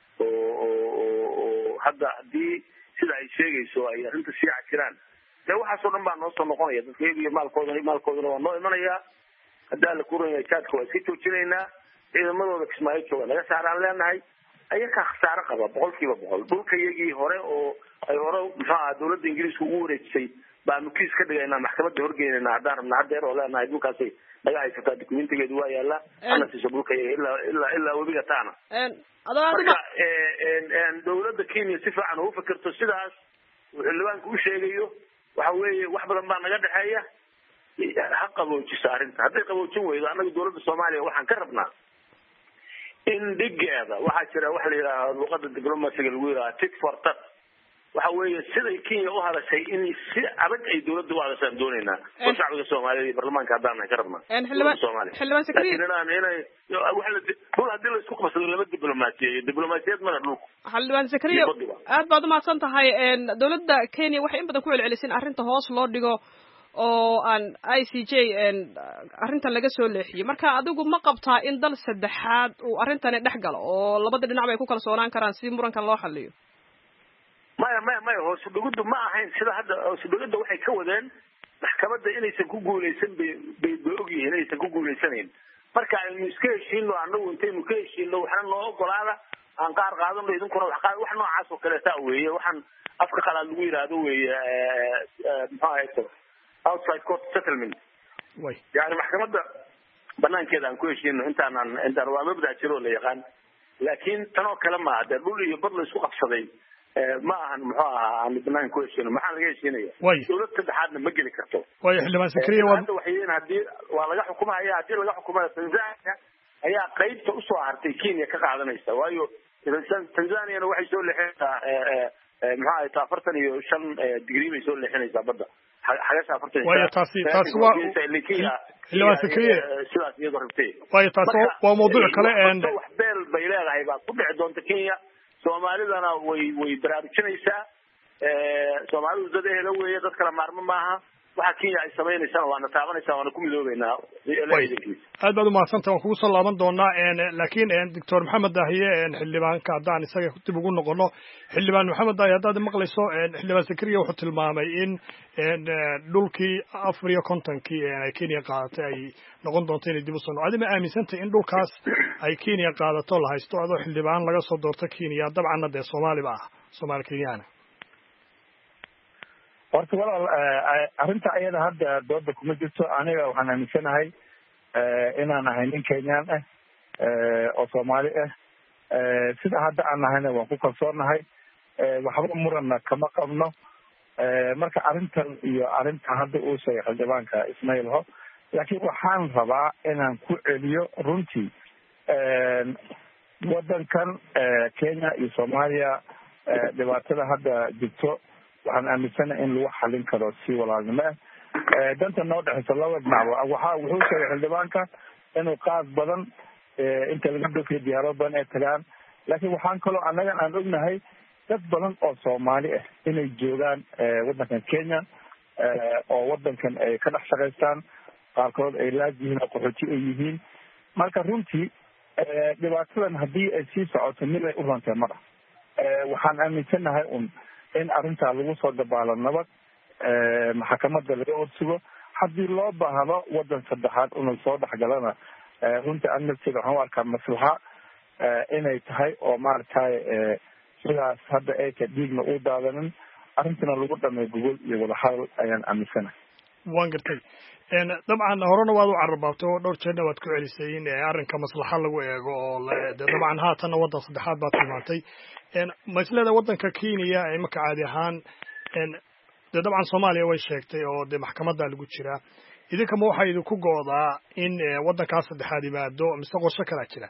oo hadda haddii sida ay sheegayso ay arrinta sii cajiraan dee waxaasoo dhan baa noo soo noqonaya. dadka iyagiyo maalkoodana waa noo imanayaa. haddii la ku run yahay jaadka waa iska joojinaynaa. ciidamadooda Kismaayo jooga naga saaraan leenahay. ayakaa khasaare qaba 100%. dhulka iyagii hore oo ay hore muxuu ahaa dowladda Ingiriiska ugu wareejisay baanu kiis ka dhigaynaa, maxkamadda horgeynayna haddaan rabna haddeer oo leenahay dhulkaasay naga haysataa, dokumentigeedu waa yaallaa. ana siiso dhulka ilaa webiga taana. marka dowladda Kenya si fiican ugu fikirto sidaas uu xildhibaanku u sheegayo waxa weeye wax badan baa naga dhexeeya. ha qaboojisa arrinta. hadday qaboojin weydo annaga dowladda Soomaaliya waxaan ka rabnaa in dhigeeda waxaa jira wax la yidhaaho luqadda diplomasiga lagu yidhaha tit for tat. waxa weeye siday Kenya u hadashay in si adag ay dowladda u hadashaan doonaynaa oo shacbiga Soomaaliyeed iyo baarlamaanka haddaan ka rabnaa. xildhibaan Zakariya dhul haddii la isku qabsado lama diblomaasiyad mana dhulku. xildhibaan Zakariya aad baad u mahadsan tahay. dowladda Kenya waxay in badan ku celcelisay in arrinta hoos loo dhigo oo aan ICJ arrintan laga soo leexiyay. marka adigu ma qabtaa in dal saddexaad uu arrintani dhex galo oo labada dhinac bay ku kalsoonaan karaan si murankan loo xalliyo? maya hoos u dhigiddu ma ahayn sida hadda. hoos u dhigidda waxay ka wadeen maxkamadda inaysan ku guuleysan bay ogyihiin inaysan ku guuleysanayn. marka aynu iska heshiino annagu intaynu ka heshiino waxna noo ogolaada aan qaar qaadano idinkuna wax noocaas oo kaleeta weeye. waxaan afka qalaad lagu yidhaahdo weeye muxuu ahayto outside court settlement. yani maxkamadda banaankeeda aan ku heshiino intaan waa mabda jiro la yaqaan. laakiin tan oo kale maaha dee dhul iyo bad la isku qabsaday ma ahan muxuu ahaa aan banaan ku heshiino. maxaa laga heshiinaya? dowlad saddexaadna ma geli karto. xildhibaan Zakariya hadii waa laga xukumaya. haddii laga xukumaya Tanzania ayaa qaybta usoo hartay Kenya ka qaadanaysa. waayo tanzaniana waxay soo leexinaysaa maxaa ay taa 45 degree bay soo leexinaysaa badda xagasha 45 waayo taasi waa xildhibaan Sakariye sidaas iyadoo rabtay waayo taasi waa mawduuc kale wax beel bay leedahay baa ku dhici doonta Kenya Soomaalidana way baraarujinaysaa Soomaalidu dad ehel weeye dad kala maarmo maaha waxa Kenya ay sameynaysaa waana taabanaysaa waana ku midoobeynaa aad baad u mahadsantahay waan kugu soo laaban doonaa laakiin Dr. Maxamed Daahiye xildhibaanka haddaan isaga dib ugu noqono xildhibaan Maxamed Daahiye haddaad maqlayso xildhibaan Sakariye wuxuu tilmaamay in dhulkii 54 ay Kenya qaadatay ay noqon doonto inay dib u soo noqdaan ma aaminsantay in dhulkaas ay Kenya qaadato la haysto adoo xildhibaan laga soo doorto Kenya dabcan dee Soomaali Kenyana horta walaal arrinta ayada hadda dooda kuma jirto aniga waxaan aaminsanahay inaan ahay nin Kenyaan ah oo Soomaali ah sida hadda aan nahayna waan ku kalsoonahay waxba muranna kama qabno marka arrintan iyo arrinta hadda uu sheegay xildhibaanka Ismaaciil Ho laakiin waxaan rabaa inaan ku celiyo runtii wadankan Kenya iyo Soomaaliya dhibaatada hadda jirto waxaan aaminsanahay in lagu xalin karo si walaalnimo danta noo dhaxaysa laba dhinac wuxuu sheegay xildhibaanka inuu qaad badan inta laga dhoofiyo diyaaro badan ay tagaan laakiin waxaan kaloo annagan aan ognahay dad badan oo Soomaali ah inay joogaan wadankan Kenya oo wadankan ay ka dhex shaqaystaan qaarkood ay laajihiin oo qaxooti ay yihiin marka runtii dhibaatadan haddii ay sii socoto mid ay u rantay mara waxaan aaminsanahay in arrintaa lagu soo dabaalo nabad maxkamadda laga horsugo haddii loo baahdo wadan saddexaad inuu soo dhexgalana runtii anagteeda waxaan u arkaa maslaxa inay tahay oo maaragtay sidaas hadda ay ka dhiigna u daadanin arrintana lagu dhamay gogol iyo wadahadal ayaan aaminsanahay waan gartay dabcan horena waad u carrabaabtay oo dhowr jeerna waad ku celisay in arrinka maslaxa lagu eego oo dabcan haatanna wadan saddexaad baad tilmaantay ma isleedahay wadanka Kenya ay marka caadi ahaan dabcan Soomaaliya way sheegtay oo de maxkamadda lagu jiraa idinka ma waxa idinku goodaa in wadankaas saddexaad yimaado mise qorshe kala jira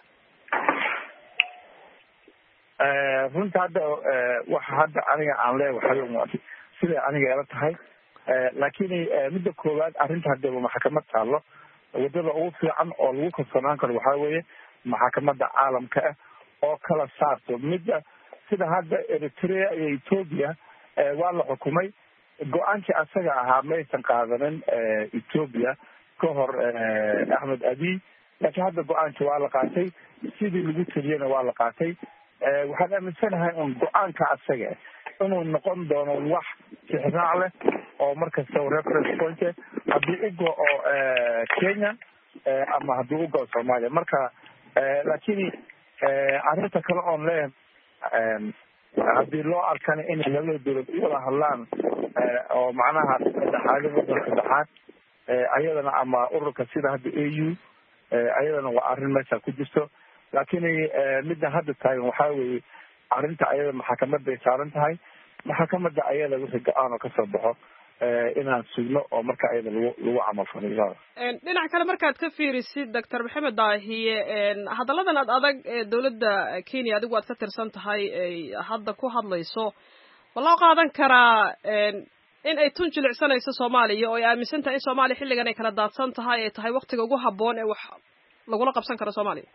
runta hadda waxa hadda aniga aan leeyahay sida aniga ila tahay laakiin midda koowaad arrinta hadda maxkamad taalo wadada ugu fiican oo lagu kalsoonaan karo waxa weeye maxkamadda caalamka ah oo kala saarto midda sida hadda Eritrea iyo Ethiopia waa la xukumay go-aankii asaga ahaa maysan qaadanin Ethiopia ka hor Ahmed Abiy laakiin hadda go-aankii waa la qaatay sidii lagu taliyana waa la qaatay waxaan aaminsanahay in go-aanka asaga inuu noqon doono wax tixraac leh oo markasta reference point haddii u go-o Kenya ama haddii u go-o Soomaaliya marka laakiin arrinta kale oon leeyahay haddii loo arkana inay labada dowlad u wada hadlaan oo macnaha saddexaad wadan saddexaad ayadana ama ururka sida hadda AU ayadana waa arrin meesha ku jirto laakiin midda hadda taagan waxaa weeye arrinta ayada maxkamadda ay saaran tahay maxkamadda ayada wixii go-aan oo kasoo baxo inaan sugno oo marka ayada lagu camalfalo dhinac kale markaad ka fiirisid Dr. Maxamed Daahiye hadalladan adag ee dawladda Kenya adigu aad ka tirsan tahay ay hadda ku hadlayso walaa qaadan karaa in ay tun jilicsanayso Soomaaliya oo ay aaminsan tahay in Soomaaliya xilligan ay kala daadsan tahay ay tahay waqtiga ugu habboon ee wax lagula qabsan karo Soomaaliya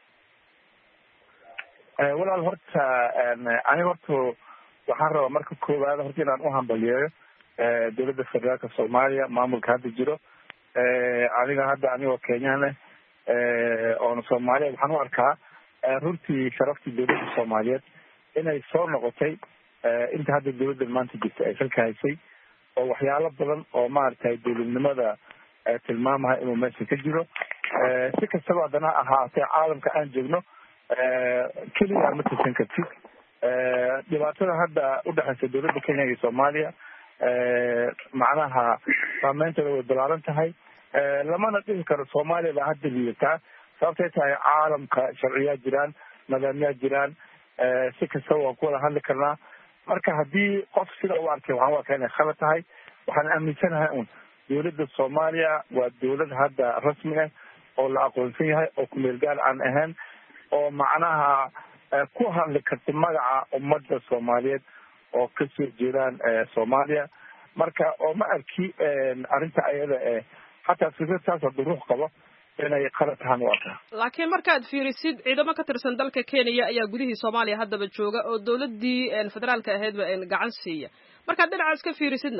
walaal horta aniga waxaan rabaa marka koowaad horta inaan u hambaliyeeyo dowladda federaalka Soomaaliya maamulka hadda jiro anigoo Kenyaan oona Soomaaliya waxaan u arkaa runtii sharaftii dowladda Soomaaliyeed inay soo noqotay inta hadda dowladda maanta jirta ay xilka haysay oo waxyaalo badan oo maaragtay dowladnimada tilmaamaha inuu meesha ka jiro si kastaba haddana ahaatee caalamka aan joogno keliya ma tirsan kartid dhibaatada hadda udhexaysa dowladda Kenya iyo Soomaaliya macnaha saameynteeda way balaaran tahay lamana dhihi karo Soomaaliya baa hadda liidataa sababtay tahay caalamka sharciyaa jiraan nidaamyaa jiraan si kastaba waan ku wada hadli karnaa marka haddii qof sida u arkay waxaan u arkaa inay khalad tahay waxaan aaminsanahay dowladda Soomaaliya waa dowlad hadda rasmi ah oo la aqoonsan yahay oo kumeel gaar aan ahayn oo macnaha ku hadli karta magaca ummadda soomaaliyeed oo kasoo jeedaan soomaaliya marka oo ma arki arrinta ayada xataa fikradaas hadduu ruux qabo inay qalad tahaan u arkaa. laakiin markaad fiirisid ciidamo ka tirsan dalka Kenya ayaa gudihii Soomaaliya haddaba jooga oo dawladdii federaalka ahaydba gacan siiya markaad dhinacaas ka fiirisidna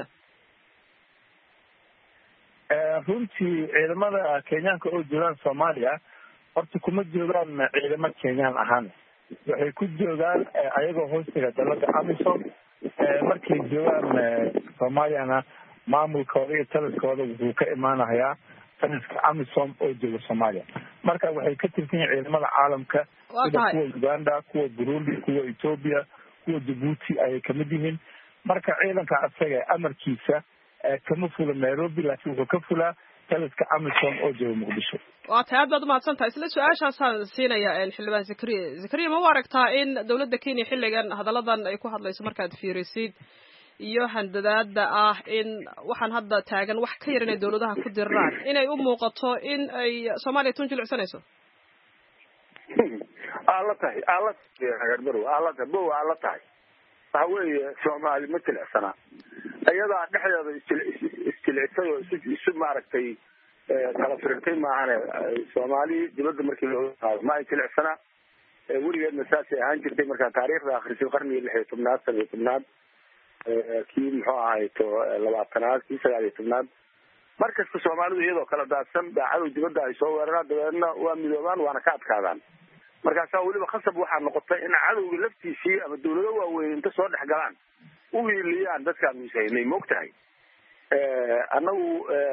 runtii ciidamada Kenyaanka oo joogaan Soomaaliya horta kuma joogaan ciidamo Kenyaan ahaan waxay ku joogaan ayagoo hoostiga dalada AMISOM markay joogaan Soomaaliyana maamulkooda iyo taliskooda wuxuu ka imaanayaa taliska AMISOM oo jooga Soomaaliya marka waxay ka tirsan yihiin ciidamada caalamka sida kuwa Uganda kuwa Burundi kuwa Ethiopia kuwa Djibouti ayay kamid yihiin marka ciidanka asaga amarkiisa kama fula Nairobi laakiin wuxuu ka fulaa taliska AMISOM oo jooga Muqdisho. waa tahay baad mahadsantahay isla su'aashaasaan siinaya xildhibaan Zakariya ma aragtaa in dawladda Kenya xilligan hadalladan ay ku hadlayso markaad fiirisid iyo handadaada ah in waxaan hadda taagan wax ka yar inay dawladaha ku diraan inay u muuqato in ay Soomaaliya tun jilicsanayso alla tahay waxa weeye Soomaali ma jilicsana ayada dhexdeeda isjilicsan oo isu maaragtay kala firintay maahane Soomaali dibadda markii loo qaado ma jilicsana weligeedna saasay ahaan jirtay marka taariikhda akhrisid qarnigii 16aad kii muxuu ahayd 20aad kii 19aad markasta Soomaalidu iyadoo kala daadsan daacadu dibadda ay soo weeraraan dabeedna waa midoobaan waana ka adkaadaan markaas waliba khasab waxaa noqotay in cadowga laftiisii ama dawlado waaweyn inta soo dhex galaan u wiiliyaan dadka miisaynay moogtahay annagu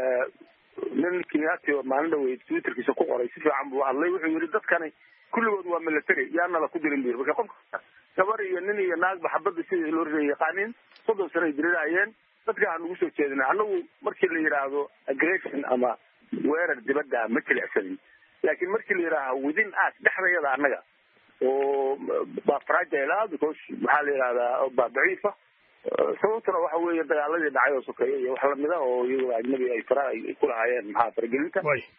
nin Kenyaati oo maalin dhaweyd Twitterkiisa ku qoray si fiican buu hadlay wuxuu yiri dadkani kulligood waa military yaana la ku dirin biir marka qofka gabar iyo nin iyo naag baxbada sidii loo yaqaanin 30 sano jirayeen dadka aan ugu soo jeedinay annagu markii la yiraahdo aggression ama weerar dibadda ma jilicsanin laakiin markii la yiraahdo within us dhexdeeda annaga oo ba fragile because maxaa la yiraahdaa ba daciifa sababtuna waxa weeye dagaaladii dhacay oo sokeeyay iyo wax lamida oo iyagu ajnabi ay ku lahaayeen maxaa fargelinta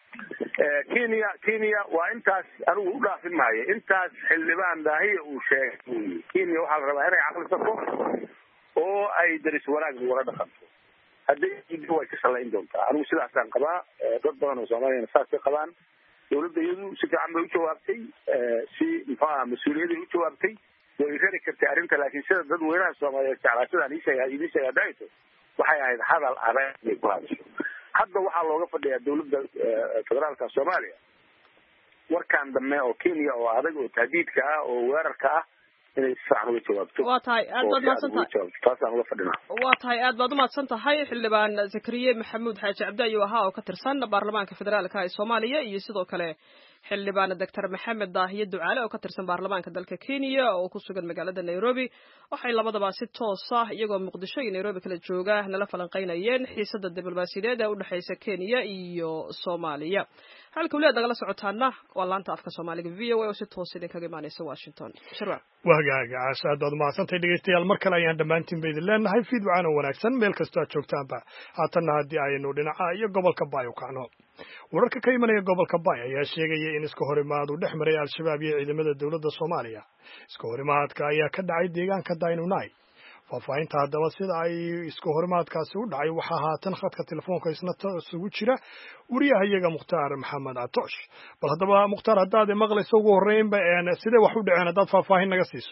Kenya waa intaas anigu u dhaafin maayo intaas xildhibaan daahiya uu sheegay Kenya waxa la rabaa inay caqli safo oo ay daris wanaag wada dhaqanto haddii way ka shalayn doontaa anigu sidaasaan qabaa dad badan oo Soomaaliyeed saas qabaan dawladda iyadu si fiican bay u jawaabtay si mas'uuliyadda u jawaabtay way rari kartay arrinta laakiin sida dad weynaha Soomaaliyeed jeclaashadaan idin sheegayso waxay ahayd hadal adag ay ku hadasho hadda waxaa looga fadhiyaa dawladda federaalka Soomaaliya warkaan dambe oo Kenya oo adag oo tahdiidka ah oo weerarka ah inay sax uga jawaabto waa tahay aad baad mahadsantahay taasaan uga fadhinaa waa tahay aad baad u mahadsantahay xildhibaan Zakariya Maxamuud Xaaji Cabdi ayuu ahaa oo ka tirsan baarlamaanka federaalka ee Soomaaliya iyo sidoo kale xildhibaan Dr. Maxamed Daahiye Ducaale oo ka tirsan baarlamaanka dalka Kenya oo ku sugan magaalada Nairobi waxay labadaba si toos ah iyagoo Muqdisho iyo Nairobi kala jooga nala falanqeynayeen xiisadda diblomaasiyadeed ee u dhaxaysa Kenya iyo Soomaaliya halka waliba dagala socotaana waa laanta afka Soomaaliga VOA oo si toos ah kaga imaanaysa Washington shirwa wahagaaga aad baad mahadsantahay dhegeystayaal mar kale ayaan dhammaantiin bay idin leenahay fiidwacaan oo wanaagsan meel kastoo aad joogtaanba haatanna haddii aynu dhinaca iyo gobolka Bay u kacno wararka ka imanaya gobolka Bay ayaa sheegaya in iska horimaad uu dhex maray al-shabaab iyo ciidamada dawladda Soomaaliya iska horimaadka ayaa ka dhacay deegaanka Daynunai faahfaahinta haddaba sida ay iska horimaadkaasi u dhacay waxaa haatan khadka telefoonka isna isugu jira wariyahayaga Mukhtaar Maxamed Atoosh bal haddaba Mukhtaar haddaad maqlayso ugu horreynba sidee wax u dhaceen haddaad faahfaahin naga siiso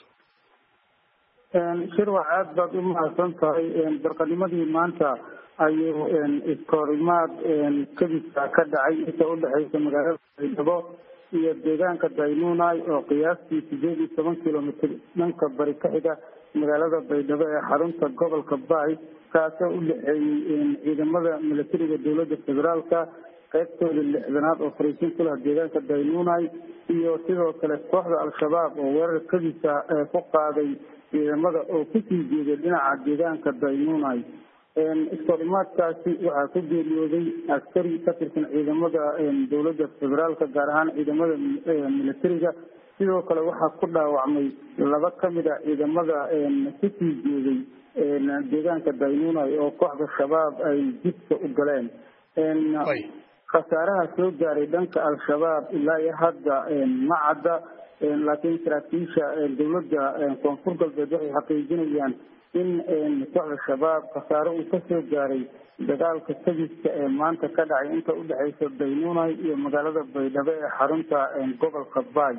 shirwa aad baad u mahadsantahay barqanimadii maanta ayuu iska horimaad kadibka ka dhacay inta u dhexaysa magaalada Baydhabo iyo deegaanka Daynunai oo qiyaastii 18 kilomitir dhanka bari ka xiga magaalada Baydhabo ee xarunta gobolka Bay kaasoo u dhaxeeyay ciidamada militariga dawladda federaalka qaybtooda 6aad oo fariisin ku leh deegaanka Daynunai iyo sidoo kale kooxda al-shabaab oo weerar kadibka ku qaaday ciidamada oo ku sii jeeday dhinaca deegaanka Daynunai iskorimaadkaasi waxaa ku geeriyooday askari ka tirsan ciidamada dawladda federaalka gaar ahaan ciidamada militariga sidoo kale waxaa ku dhaawacmay 2 ka mid ah ciidamada ku sii jeeday deegaanka Daynunai oo kooxda shabaab ay jidka u galeen khasaaraha soo gaaray dhanka al-shabaab ilaa iyo hadda ma cadda laakiin saraakiisha dowladda koonfur galbeed waxay xaqiijinayaan in kooxda shabaab khasaare uu kasoo gaaray dagaalka sagiska ee maanta ka dhacay inta udhexeysa daynuunay iyo magaalada baydhabo ee xarunta gobolka baay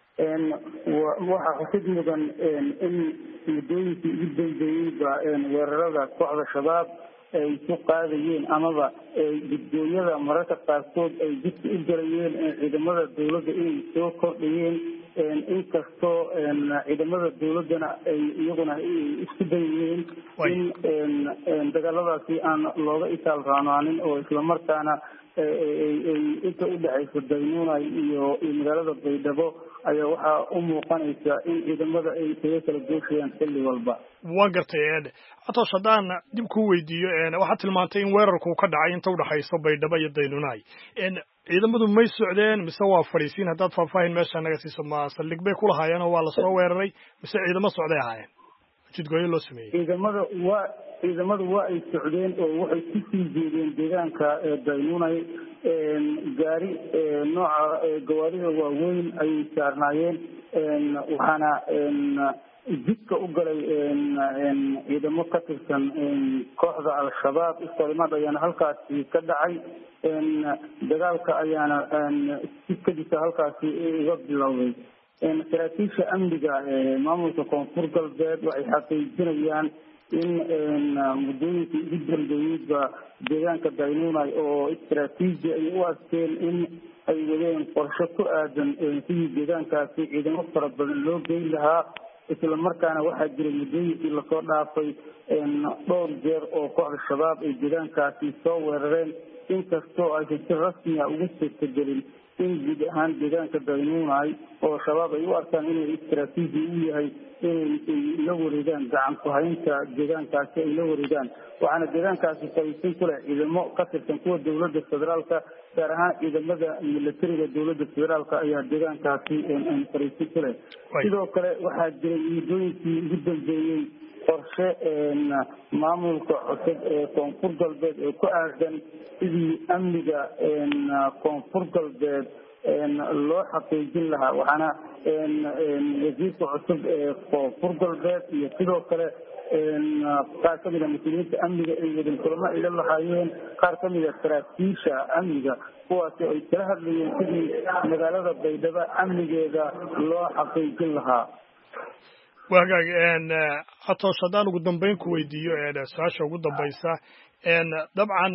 waxaa xusid mudan in muddooyinkii ugu dambeeyeyba weerarada kooxda shabaab ay ku qaadayeen amaba gudgooyada mararka qaarkood ay jidka u galayeen ciidamada dawladda inay soo kordhayeen inkastoo ciidamada dawladdana ay iyaguna isku dayayeen in dagaaladaasi aan looga itaal raanaanin oo islamarkaana inta udhexaysa daynuunay iyo magaalada baydhabo ayaa waxaa u muuqanaysa in ciidamada ay kaga kala gooshayaan xilli walba. waan gartay atoosh haddaan dib kuu weydiiyo waxaad tilmaantay in weerarku ka dhacay inta udhexaysa baydhabo iyo daynuunay ciidamadu may socdeen mise waa fadhiisiin haddaad faahfaahin meesha naga siiso ma saldhig bay kulahaayeen oo waa lasoo weeraray mise ciidamo socday ahaayeen jidgooyo loo sameeyey ciidamadu waa ay socdeen oo waxay kusii jeedeen deegaanka daynuunay gaari nooca gawaarida waaweyn ayay saarnaayeen waxaana jidka u galay ciidamo ka tirsan kooxda al-shabaab iskalimaad ayaana halkaasi ka dhacay dagaalka ayaana si kadisa halkaasi uga bilowday saraakiisha amniga maamulka koonfur galbeed waxay xaqiijinayaan in muddooyinkii ugu dambeeyeyba deegaanka daynuunay oo istaraatiiji ay u arkeen in ay wadeen qorshe ku aadan sidii deegaankaasi ciidamo fara badan loo geyn lahaa isla markaana waxaa jiray muddooyinkii lasoo dhaafay dhowr jeer oo kooxda shabaab ay deegaankaasi soo weerareen inkastoo aysan si rasmiya uga suurtagelin in guud ahaan deegaanka daynuunay oo shabaab ay u arkaan inay istaraatiiji u yahay inay la wareegaan gacan ku haynta deegaankaasi ay la wareegaan waxaana deegaankaasi fariisin ku leh ciidamo ka tirsan kuwa dowladda federaalka gaar ahaan ciidamada militariga dowladda federaalka ayaa deegaankaasi fariisin ku leh sidoo kale waxaa jiray muddooyinkii ugu dambeeyey qorshe maamulka cusub ee koonfur galbeed ee ku aadan sidii amniga koonfur galbeed loo xaqiijin lahaa waxaana wasiirka cusub ee koonfur galbeed iyo sidoo kale qaar kamida mas-uuliyiinta amniga ay wadeen kulamo ay la lahaayeen qaar kamida saraakiisha amniga kuwaasi ay kala hadlayeen sidii magaalada baydhabo amnigeeda loo xaqiijin lahaa. waa hagaag atoosh haddaan ugu dambeyn ku weydiiyo su-aasha ugu dambaysa dabcan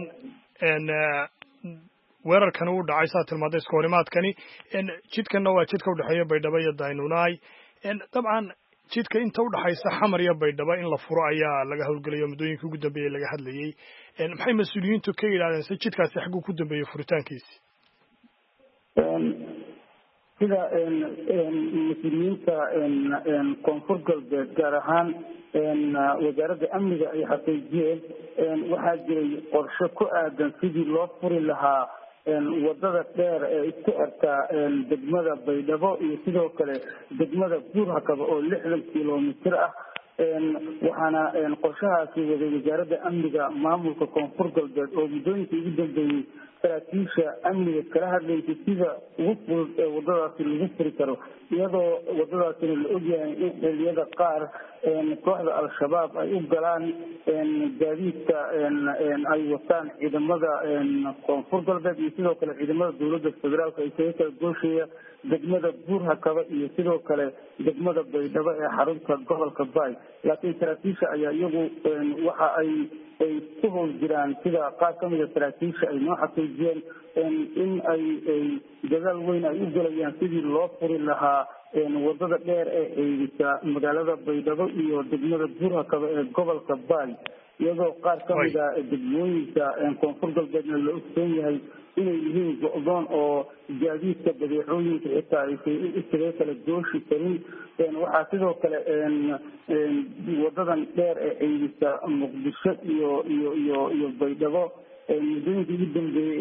weerarkani uu dhacay saa tilmaantay iska horimaadkani jidkana waa jidka udhexeeya baydhabo iyo daynuunay dabcan jidka inta udhexaysa xamar iyo baydhabo in la furo ayaa laga howlgelayo muddooyinkii ugu dambeeyey laga hadlayey maxay mas-uuliyiintu ka yidhahdeen si jidkaasi xagguu ku dambeeyey furitaankiisi sida mas-uuliyiinta koonfur galbeed gaar ahaan wasaaradda amniga ay xaqiijiyeen waxaa jiray qorshe ku aadan sidii loo furi lahaa wadada dheer ee isku xirta degmada baydhabo iyo sidoo kale degmada buurhakaba oo 60 kilomitir ah waxaana qorshahaasi waday wasaaradda amniga maamulka koonfur galbeed oo muddooyinkii ugu dambeeyey saraakiisha amniga kala hadlaysay sida ugu fudud ee wadadaasi lagu furi karo iyadoo wadadaasina la ogyahay in xilliyada qaar kooxda al-shabaab ay u galaan gaadiidka ay wataan ciidamada koonfur galbeed iyo sidoo kale ciidamada dowladda federaalka ay kaga kala gooshaya degmada buurhakaba iyo sidoo kale degmada baydhabo ee xarunta gobolka baay laakiin saraakiisha ayaa iyagu waxa ay ku howl jiraan sida qaar kamida saraakiisha ay noo xaqiijiyeen in ay dadaal weyn ay u galayaan sidii loo furi lahaa wadada dheer ee xeegisa magaalada baydhabo iyo degmada buurhakaba ee gobolka baay iyadoo qaar kamida degmooyinka koonfur galbeedna la ogsoon yahay inay yihiin go-doon oo gaadiidka badeecooyinka xitaa aysan isaga kala gooshi karin waxaa sidoo kale wadadan dheer ee xeegisa muqdisho iyo baydhabo muddooyinkii ugu dambeeyey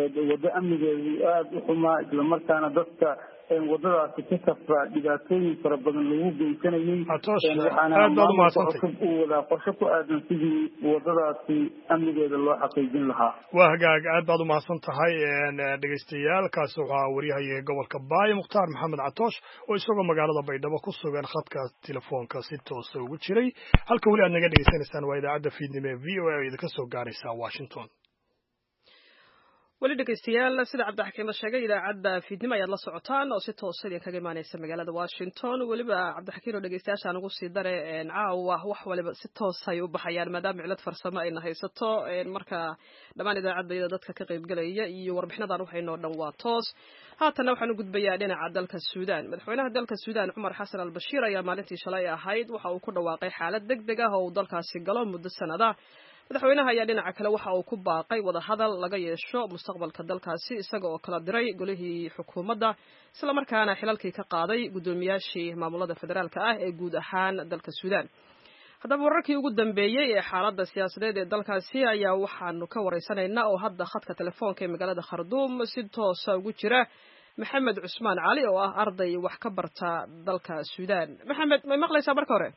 ahayd waddo amnigeedu aada u xumaa islamarkaana dadka wadadaasi ka safra dhibaatooyin fara badan lagu geysanayay waxaana maamulka cusub uu wadaa qorshe ku aadan sidii wadadaasi amnigeeda loo xaqiijin lahaa. waa hagaag aad baad umahadsan tahay dhegeystayaal kaasi waxaa waryahay gobolka Baay Mukhtaar Maxamed Catoosh oo isagoo magaalada Baydhabo ku sugan khadka telefoonka si toos ah ugu jiray halka wali aad naga dhegeysanaysaan waa idaacadda fiidnimo ee VOA oo idinka soo gaaraysa Washington. weli dhegeystayaal sida cabdixakiim sheegay idaacadda fiidnimo ayaad la socotaan oo si toos ah kaga imaanaysa magaalada Washington weliba cabdixakiim oo dhegeystayaasha ugu sii dare caawa wax waliba si toos ah u baxayaan maadaama cilad farsamo ay haysato marka dhamaan idaacadda dadka ka qayb galaya iyo warbixinadan waxaynoo dhan waa toos haatan waxaan u gudbayaa dhinaca dalka Suudaan madaxweynaha dalka Suudaan Umar Xasan al-Bashir ayaa maalintii shalay ahayd waxa uu ku dhawaaqay xaalad degdeg ah oo dalkaasi galo muddo sanada madaxweynaha ayaa dhinaca kale waxa uu ku baaqay wada hadal laga yeesho mustaqbalka dalkaasi isaga oo kala diray golihii xukuumadda isla markaana xilalkii ka qaaday guddoomiyaashii maamulada federaalka ah ee guud ahaan dalka Suudaan haddaba wararkii ugu dambeeyay ee xaaladda siyaasadeed ee dalkaasi ayaa waxaanu ka wareysanaynaa oo hadda khadka telefoonka ee magaalada Khartoum si toos ah ugu jira Maxamed Cusmaan Cali oo ah arday wax ka barta dalka Suudaan maxamed ma maqlaysaa marka hore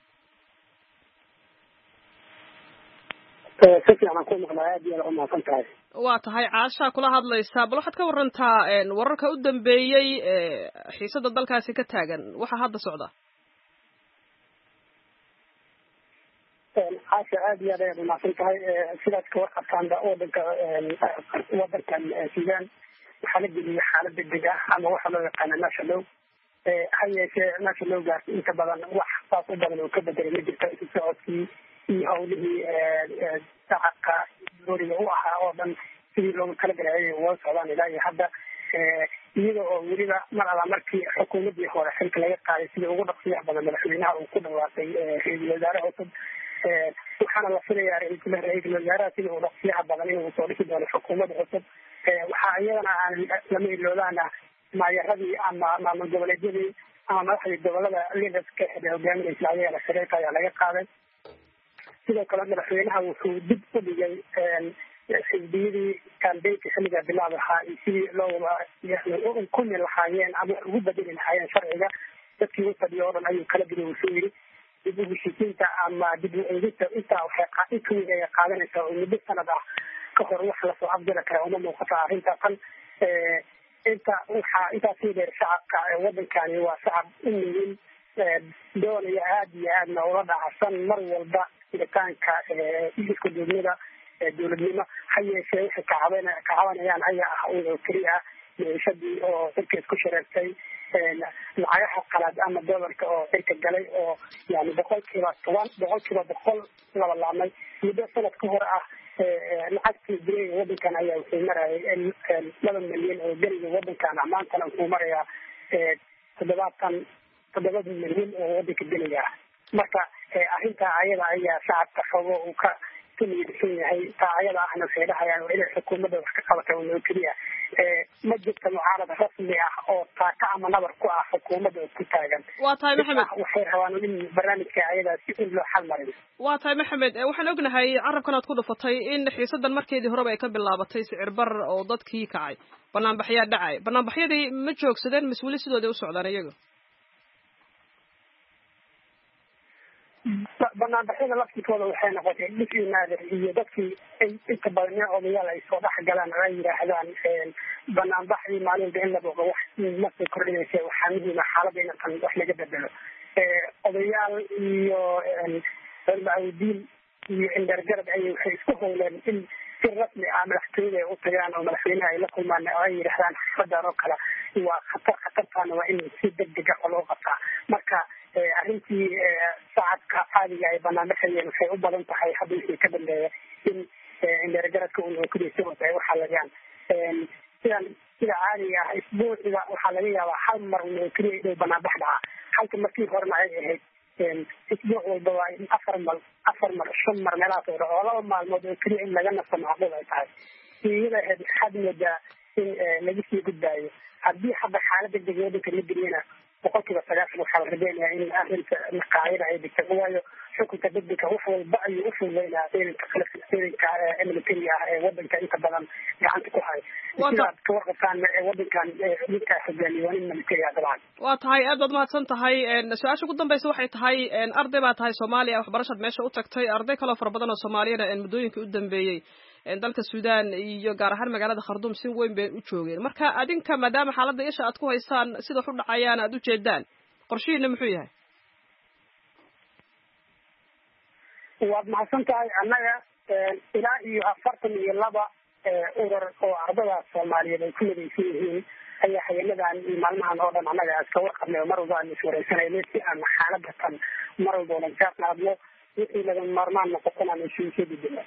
waa tahay caasha kula hadlaysaa bal waxaad ka warantaa wararka u dambeeyay xiisada dalkaasi ka taagan waxa hadda socda caasha aad iyo aad ayaad umahadsan tahay sidaas ka warqabtaanba wadankan Suudaan waxaa la geliyay xaalad degdeg ah ama waxa loo yaqaana national ha yeeshee nationalgaas inta badan wax saas u badan oo ka bedelay ma jirto isu socodkii iyo hawlihii shacabka dooriga u ahaa oo dhan sidii loogu talagalay waa socdaan ilaa iyo hadda iyada oo weliba mar alla markii xukuumaddii hore xilka laga qaaday sidii ugu dhaqsiyaha badan madaxweynaha uu ku dhawaaqay ra-iisul wasaare cusub waxaana la filayaa ra-iisul wasaaraha sidii ugu dhaqsiyaha badan inuu soo dhisi doono xukuumadda cusub waxaa iyadana aan lama iloobaana maayaradii ama maamul goboleedyadii ama madaxdii gobolada leaderska ee hogaaminaysa ayaga shariika ayaa laga qaaday sidoo kale madaxweynaha wuxuu dib u dhigay xisbiyadii kambeynka xilliga bilaab ahaa sidii loo kulmi lahaayeen ama ugu bedeli lahaayeen sharciga dadkii u fadhiya oo dhan ayuu kala diray wuxuu yidhi dib u heshiisiinta ama dib u eegista intaa waxay inka ay qaadanaysaa oo muddo sanad ah ka hor wax lasoo afjari kara uma muuqata arrinta tan intaasii dheer shacabka wadankani waa shacab u nugin doonaya aada iyo aadna ula dhacsan mar walba jiritaanka isku duubnida dowladnimo ha yeeshee waxay kacabanayaan ayaa ah oo keliya ah meeshadii oo cirka isku shareertay lacagaha qalaad ama doolarka oo cirka galay oo yani boqolkiiba 100 laba laabmay muddo sanad ka hor ah lacagtii guriga wadankan ayaa wuxuu marayay 2 milyan oo guriga wadankan maantana wuxuu marayaa 7 milyan oo wadanka guriga marka arrinta ayada ayaa shacabka xogo uu ka kamidsan yahay taa ayada ahna waxay dhahayaan waa inay xukuumadda wax ka qabata oo keliya ma jirta mucaarad rasmi ah oo taaka ama nabar ku ah xukuumadda ku taagan waa tahay maxamed waxay rabaan in barnaamijka ayada si in loo xal mariyo waa tahay maxamed waxaan ognahay carabkan aad ku dhufatay in xiisadan markeedii horeba ay ka bilaabatay sicir bar oo dadkii kacay banaanbaxyaa dhacay banaanbaxyadii ma joogsadeen mas-uuli sidooda u socdaan iyaga banaanbaxyada laftikooda waxay noqotay dhif imaadan iyo dadkii inta badan odayaal ay soo dhex galaan oo ay yidhaahdaan banaanbaxdii maalinta in la boqo wax masay kordhinaysa waxaa muhiima xaaladda inatan wax laga bedelo odayaal iyo macawdiin iyo indhargarad ayay waxay isku howleen in si rasmi ah madaxtooyada ay u tagaan oo madaxweynaha ay la kulmaan oo ay yidhahdaan xafadan oo kale waa khatartaana waa in si degdega loo qabtaa marka arrintii shacabka caadiga ay banaanbaxayeen waxay u badan tahay hadda wixii ka dambeeya in indhargaradka unkudaysa ay u xalayaan sida caadiga ah isbuuciga waxaa laga yaabaa hal mar keliya inuu banaanbax dhacaa halka markii horena ay ahayd isbuuc walba waa in 4 mar 5 mar meelahaas oo dhaco 2 maalmood oo keliya in laga nasto macquul ay tahay iyada ahayd waxaad moodaa in laga sii gudbaayo haddii hadda xaalad degdeg wadanka la geliyana 90% waxaa la rabeenayaa in arrinta qaacida ay degto waayo xukunka degdega wax walba ayuu u fududeynaa ciidanka militariga ah ee wadanka inta badan gacanta ku hay sidaad ka warqabtaan wadankan ninka hogaamiye waa nin militari ah dabcan waa tahay aad baad mahadsan tahay su-aasha ugu dambaysa waxay tahay arday baa tahay soomaaliya waxbarashaad meesha u tagtay arday kaloo fara badan oo soomaaliyana muddooyinkii u dambeeyey dalka suudaan iyo gaar ahaan magaalada kharduum si weyn bay u joogeen marka adinka maadaama xaaladda isha aad ku haysaan sida wax u dhacayaan aad u jeedaan qorshihiina muxuu yahay waad mahadsan tahay annaga ilaa iyo 42 urur oo ardada soomaaliyeed ay ku midaysan yihiin ayaa hay'adahan iyo maalmahan oo dhan annaga iska warqabnay mar walba aan iswareysanayno si aan xaaladda tan mar walba oo ka qaadno wixii laga maarmaan noqotana aan sii dibna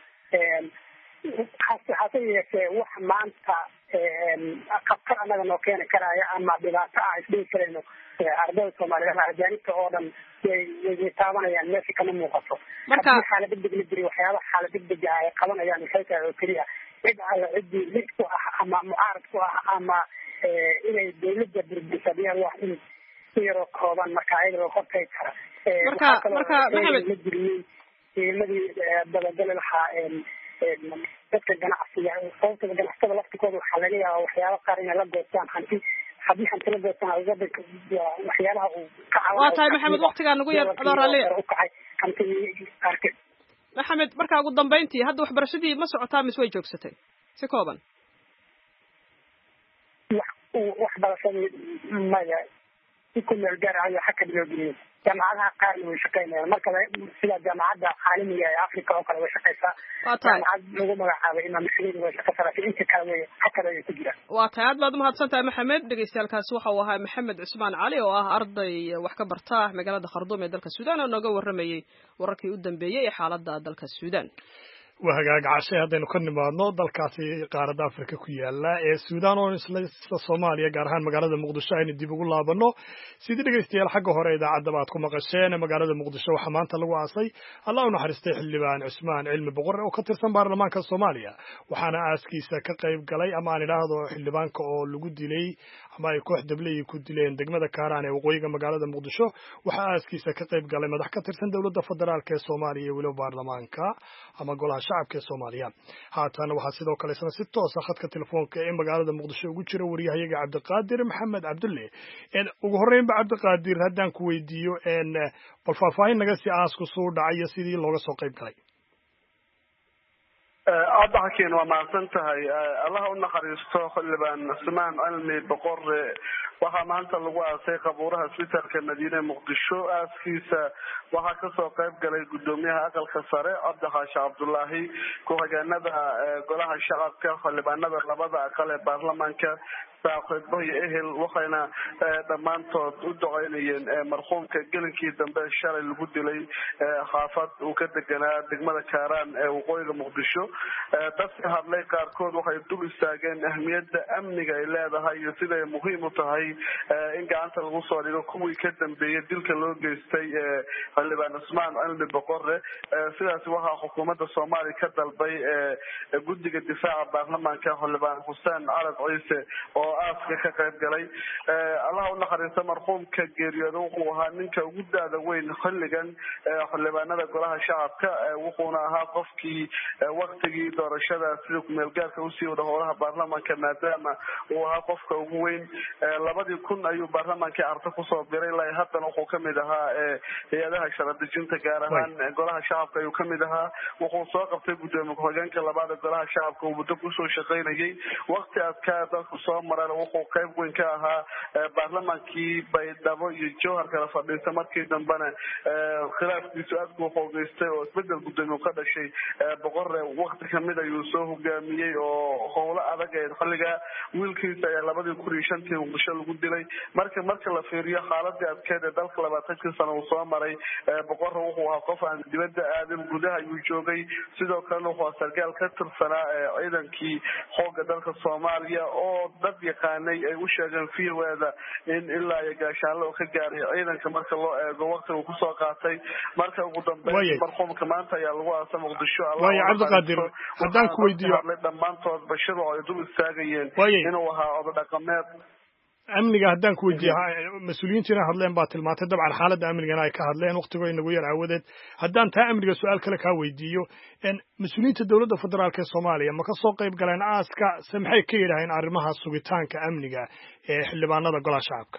hase yeeshee wax maanta qabka annaga noo keeni karaya ama dhibaato ah isdhihi karayno ardayda soomaaliyeed ama ajaanibta oo dhan way taabanayaan meesha kama muuqato marka xaalad degdeg la jiri waxyaaba xaalad degdeg ah ay qabanayaan waxay tahay oo keliya cid alla ciddii lid ku ah ama mucaarad ku ah ama inay dawladda burbursadiyaan wax in si yaroo kooban marka ayadoo hortay kara marka maxamed la jiriyey ciidamadii dabagali lahaa dadka ganacsiga sababta ganacsatada laftikooda waxaa laga yaabaa waxyaaba qaar inay la goostaan haddii hanti la goostaan wadanka waxyaabaha uu ka waa tahay maxamed waqtigaa nagu yar adoo raalliya ukacay hantigii qaarkeed maxamed markaa ugu dambayntii hadda waxbarashadii ma socotaa mise way joogsatay si kooban waxbarashadii maya si ku meel gaar ayo xagka loo geliyay jaamacadaha qaarna way shaqaynayaan marka sida jaamacadda caalamiga ee africa oo kale way shaqaysaa jaamacad lagu magacaabay imaam xiliin way shaqaysaa laakiin inta kale way hakada ay ku jiraan waa tahay aad baad umahadsan tahay maxamed dhegeystayaalkaasi waxa uu ahaa maxamed cusmaan cali oo ah arday wax ka barta magaalada kharduum ee dalka suudaan oo nooga warramayey wararkii u dambeeyey ee xaaladda dalka suudaan waa hagaag cashay haddaynu ka nimaadno dalkaasi qaaradda afrika ku yaala ee suudaan oo isla soomaaliya gaar ahaan magaalada muqdisho aynu dib ugu laabanno sidii dhegaystayaal xagga hore idaacadaba aad ku maqasheen magaalada muqdisho waxaa maanta lagu aasay allah u naxariistay xildhibaan cusmaan cilmi boqor oo ka tirsan baarlamaanka soomaaliya waxaana aaskiisa ka qayb galay ama aan idhaahdo xildhibaanka oo lagu dilay ama ay koox dabley ku dileen degmada kaaraan ee waqooyiga magaalada muqdisho waxaa aaskiisa ka qayb galay madax ka tirsan dowladda federaalk ee soomaaliya iyo weliba baarlamaanka ama golaha shacabka ee Soomaaliya haatan waxaa sidoo kale si toos ah khadka telefoonka ee magaalada muqdisho ugu jira wariyahayaga Cabdiqaadir Maxamed Cabdulle ugu horeynba Cabdiqaadir haddaan ku weydiiyo bal faahfaahin naga si aasku soo dhacay sidii looga soo qayb galay aad xakeen waa mahadsan tahay allah u naxariisto xildhibaan cusmaan cilmi boqor waxaa maanta lagu aasay qabuuraha isbitaalka madiine muqdisho aaskiisa waxaa kasoo qayb galay gudoomiyaha aqalka sare cabdixaashi cabdullaahi ku-xigeenada golaha shacabka xildhibaanada labada aqal ee baarlamaanka saaxiibo iyo ehel waxayna dhammaantood u duceynayeen marxuumka gelinkii dambe shalay lagu dilay xaafad uu ka deganaa degmada kaaraan ee waqooyiga muqdisho dadka hadlay qaarkood waxay dul istaageen ahmiyadda amniga ay leedahay iyo siday muhiim u tahay in gacanta lagu soo dhigo kuwii ka dambeeyey dilka loo geystay xildhibaan cusmaan cilmi boqore sidaas waxaa xukuumadda soomaaliya ka dalbay guddiga difaaca baarlamaanka xildhibaan xuseen carab ciise oo aaska ka qayb galay allah u naxariisto marxuumka geeriyooda wuxuu ahaa ninka ugu daada weyn xilligan xildhibaanada golaha shacabka wuxuuna ahaa qofkii waktigii doorashada sida kumeelgaarka usii wada howlaha baarlamaanka maadaama uu ahaa qofka ugu weyn 2000 ayuu baarlamaanka arta kusoo biray ilaa haddana wuxuu kamid ahaa hay-adaha sharadejinta gaar ahaan golaha shacabka ayuu kamid ahaa wuxuu soo qabtay gudoomiye ku-xigeenka labaad ee golaha shacabka uu muddo kusoo shaqaynayay wakti adkaa dadku soo maray wuxuu qayb weyn ka ahaa baarlamaankii baydhabo iyo jowhar kala fadhiista markii dambena khilaafkiisu aad buu xoogeystay oo isbedel gudoomiye ka dhashay boqore wakti kamid ayuu soo hogaamiyey oo howlo adag ee xilliga wiilkiisa ayaa 2005 muqdisho lagu dilay marka la fiiriyo xaaladii adkeed ee dalka 20 sano uu soo maray boqore wuxuu ahaa qof aan dibadda aadin gudaha ayuu joogay sidoo kale wuxuu sargaal ka tirsanaa ciidankii xooga dalka Soomaaliya oo dad yaqaanay ay u sheegeen fiirweeda in ilaa ay gaashaanlo ka gaaray ciidanka marka loo eego waqti uu ku soo qaatay marka ugu dambeyn marxuumka maanta ayaa lagu aasay muqdisho way Cabdiqaadir haddaan ku weydiiyo dhammaantood bashir oo ay dul istaagayeen inuu ahaa oday dhaqameed amniga haddaan ku weydiiya mas-uuliyiintiina hadleen baa tilmaantay dabcan xaaladda amnigana ay ka hadleen waktigoo inagu yar aawadeed haddaan taa amniga su-aal kale kaa weydiiyo mas-uuliyiinta dowladda federaalk ee soomaaliya ma ka soo qayb galeen aaska se maxay ka yidhaaheen arrimaha sugitaanka amniga ee xildhibaanada golaha shacabka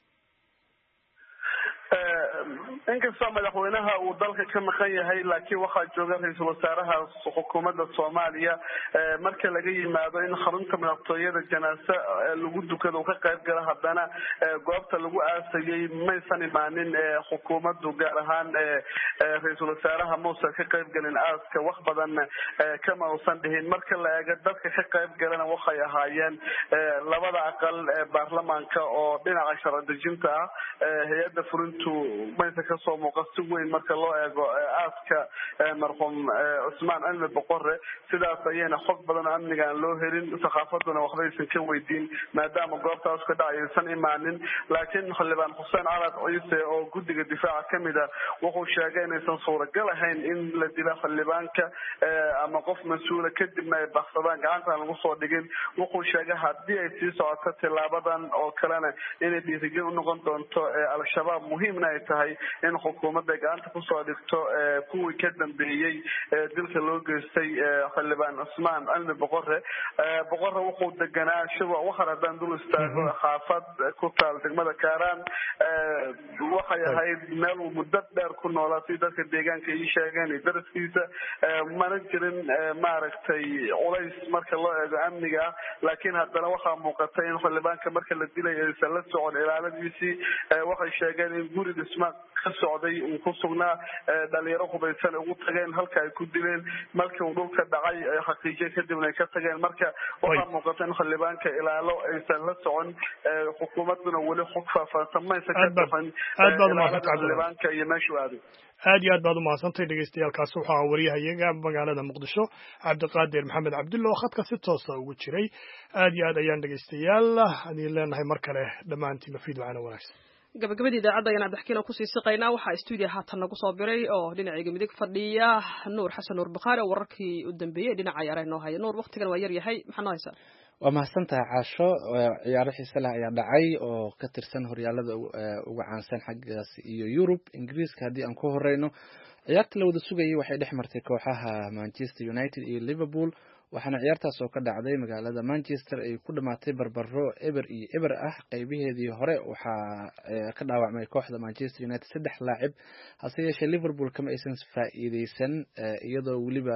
inkastoo madaxweynaha uu dalka ka maqan yahay laakiin waxaa jooga ra-iisul wasaaraha xukuumadda soomaaliya marka laga yimaado in xarunta madaxtooyada janaase lagu dukado uu ka qayb gala haddana goobta lagu aasayay maysan imaanin xukuumaddu gaar ahaan ra-iisul wasaaraha mausan ka qayb galin aaska wax badan kama usan dhihin marka la eego dadka ka qayb galana waxay ahaayeen labada aqal baarlamaanka oo dhinaca sharci dejinta ah hay-adda fulintu maysa kasoo muuqa si weyn marka loo eego aaska marxuum cusmaan cilmi boqore sidaas ayayna xog badan oo amniga aan loo helin saxaafaduna waxbaysan ka weydiin maadaama goobtaas ka dhacay aysan imaanin laakiin xildhibaan xuseen calad ciise oo guddiga difaaca kamid a wuxuu sheegay inaysan suuragal ahayn in la dilo xildhibaanka ama qof mas-uula kadibna ay baksadaan gacantaan lagu soo dhigin wuxuu sheegay haddii ay sii socoto tilaabadan oo kalena inay dhiirigel unoqon doonto al-shabaab muhiimna ay tahay in xukuumadda gacanta kusoo dhigto kuwii ka dambeeyey dilka loo geystay xildhibaan cusmaan cilmi boqore wuxuu deganaa shirwac waxar haddaan dul istaago xaafad ku taal degmada kaaraan waxay ahayd meel uu muddo dheer ku noolaa si dadka deegaanka ii sheegeen iyo daraskiisa mana jirin maaragtay culays marka loo eego amniga ah laakiin haddana waxaa muuqatay in xildhibaanka marka la dilay aysan la socon ilaaladiisii waxay sheegeen in guri dhisma ka socday uu ku sugnaa dhalinyaro hubaysan ugu tageen halka ay ku dileen markii uu dhulka dhacay ay xaqiijiyeen kadibna ay ka tageen marka waxaa muuqata in xildhibaanka ilaalo aysan la socon xukuumadduna weli xog faahfaahsan maysa ka bixin xildhibaanka iyo meeshuu aaday aad iyo aad baad umahadsantahay dhegeystayaaalkaasi waxaa ahaa waryahayaga magaalada muqdisho cabdiqaadir maxamed cabdulla oo khadka si toosa ugu jiray aad iyo aad ayaan dhegeystayaal adiin leenahay mar kale dhammaantiin mafiid wacana wanaagsan gabagabadii idaacadda ayaan cabdixkiina kusii siqaynaa waxaa stuudiya haatan nagu soo biray oo dhinacayga midig fadhiya nuur xasan nuur bakhaari oo wararkii u dambeeyey dhinaca ciyaaraha noo haya nuur waktigan waa yar yahay maxaa noo haysaa waa mahadsantahay caasho ciyaaro xiise leh ayaa dhacay oo ka tirsan horyaalada uga caansan xaggaas iyo yurub ingiriiska haddii aan ku horeyno ciyaarta la wada sugayay waxay dhex martay kooxaha manchester united iyo liverpool waxaana ciyaartaas oo ka dhacday magaalada manchester ay ku dhamaatay barbaro eber iyo eber ah qeybaheedii hore waxaa ka dhaawacmay kooxda manchester united 3 laacib hase yeeshee liverpool kama aysan faa'iideysan iyadoo weliba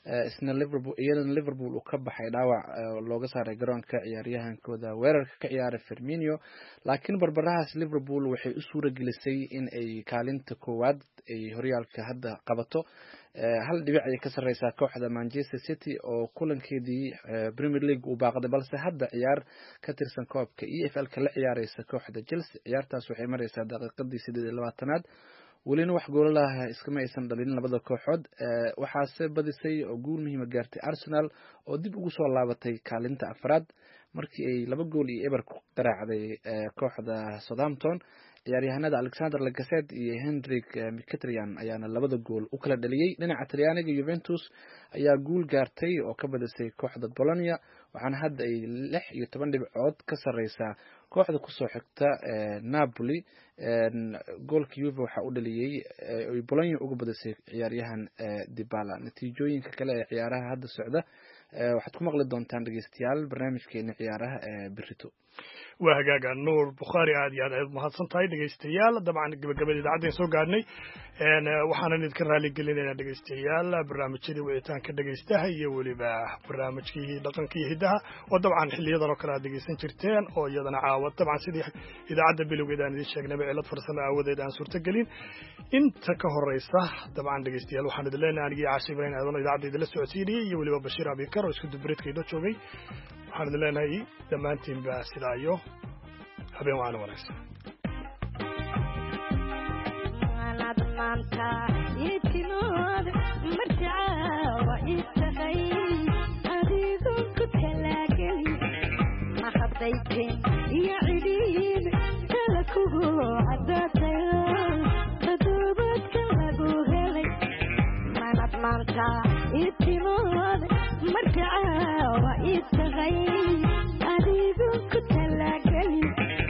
iyadana liverpool uu ka baxay dhaawac looga saaray garoonka ciyaaryahankooda weerarka ka ciyaaray Firmino laakiin barbarahaas liverpool waxay u suuragelisay in ay kaalinta koowaad ay horyaalka hadda qabato hal dhibic ay ka sareysaa kooxda Manchester City oo kulankeedii Premier League uu baaqday balse hadda ciyaar ka tirsan koobka EFL ka la ciyaareysa kooxda Chelsea ciyaartaas waxay mareysaa daqiiqadii 28aad welina wax gool ah iskama aysan dhalin labada kooxood waxaase badisay oo guul muhiim ah gaartay Arsenal oo dib ugu soo laabatay kaalinta afraad markii ay 2 gool iyo eber ku qaraacday kooxda Southampton ciyaaryahanada Alexander Lacazette iyo Henrik Mkhitaryan ayaana labada gool u kala dhaliyay dhinaca Talyaaniga Juventus ayaa guul gaartay oo ka badisay kooxda Bologna waxaana hadda ay 16 dhibcood ka sareysaa kooxda ku soo xigta Napoli goolka Juve waxa uu dhaliyay ay Bologna uga badisay ciyaaryahan Dybala natiijooyinka kale ee ciyaaraha hadda socda waxaad ku maqli doontaan dhageystayaal barnaamijkeena ciyaaraha berrito waa hagaaga nuur bukhaari aad iyo aad ayaad mahadsan tahay dhegeystayaal dabcan gabagabada idaacadda soo gaadhnay waxaanan idinka raali gelinaynaa dhegeystayaal barnaamijyadii wicitaanka dhegeystaha iyo weliba barnaamijkii dhaqanka iyo hiddaha oo dabcan xiliyadan oo kale aad dhegeysan jirteen oo iyadana caawa dabcan sidii idaacadda bilowgeed aan idiin sheegnayba cilad farsamo aawadeed aan suurtagelin inta ka horeysa dabcan dhegeystayaal waxaan idin leenahay anigii Caashi Ibrahim aadan idaacadda idinla socodsiinayay iyo weliba Bashiir Abikar oo isku dubreedkayda joogay waxaan idin leenahay dhammaantiinba sidaa iyo habeen waana wanaagsan adigu ku talagalin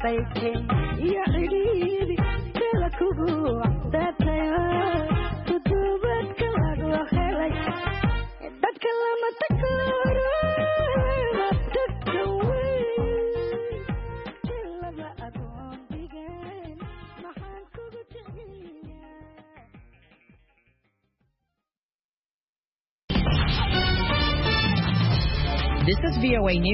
This is VOA News.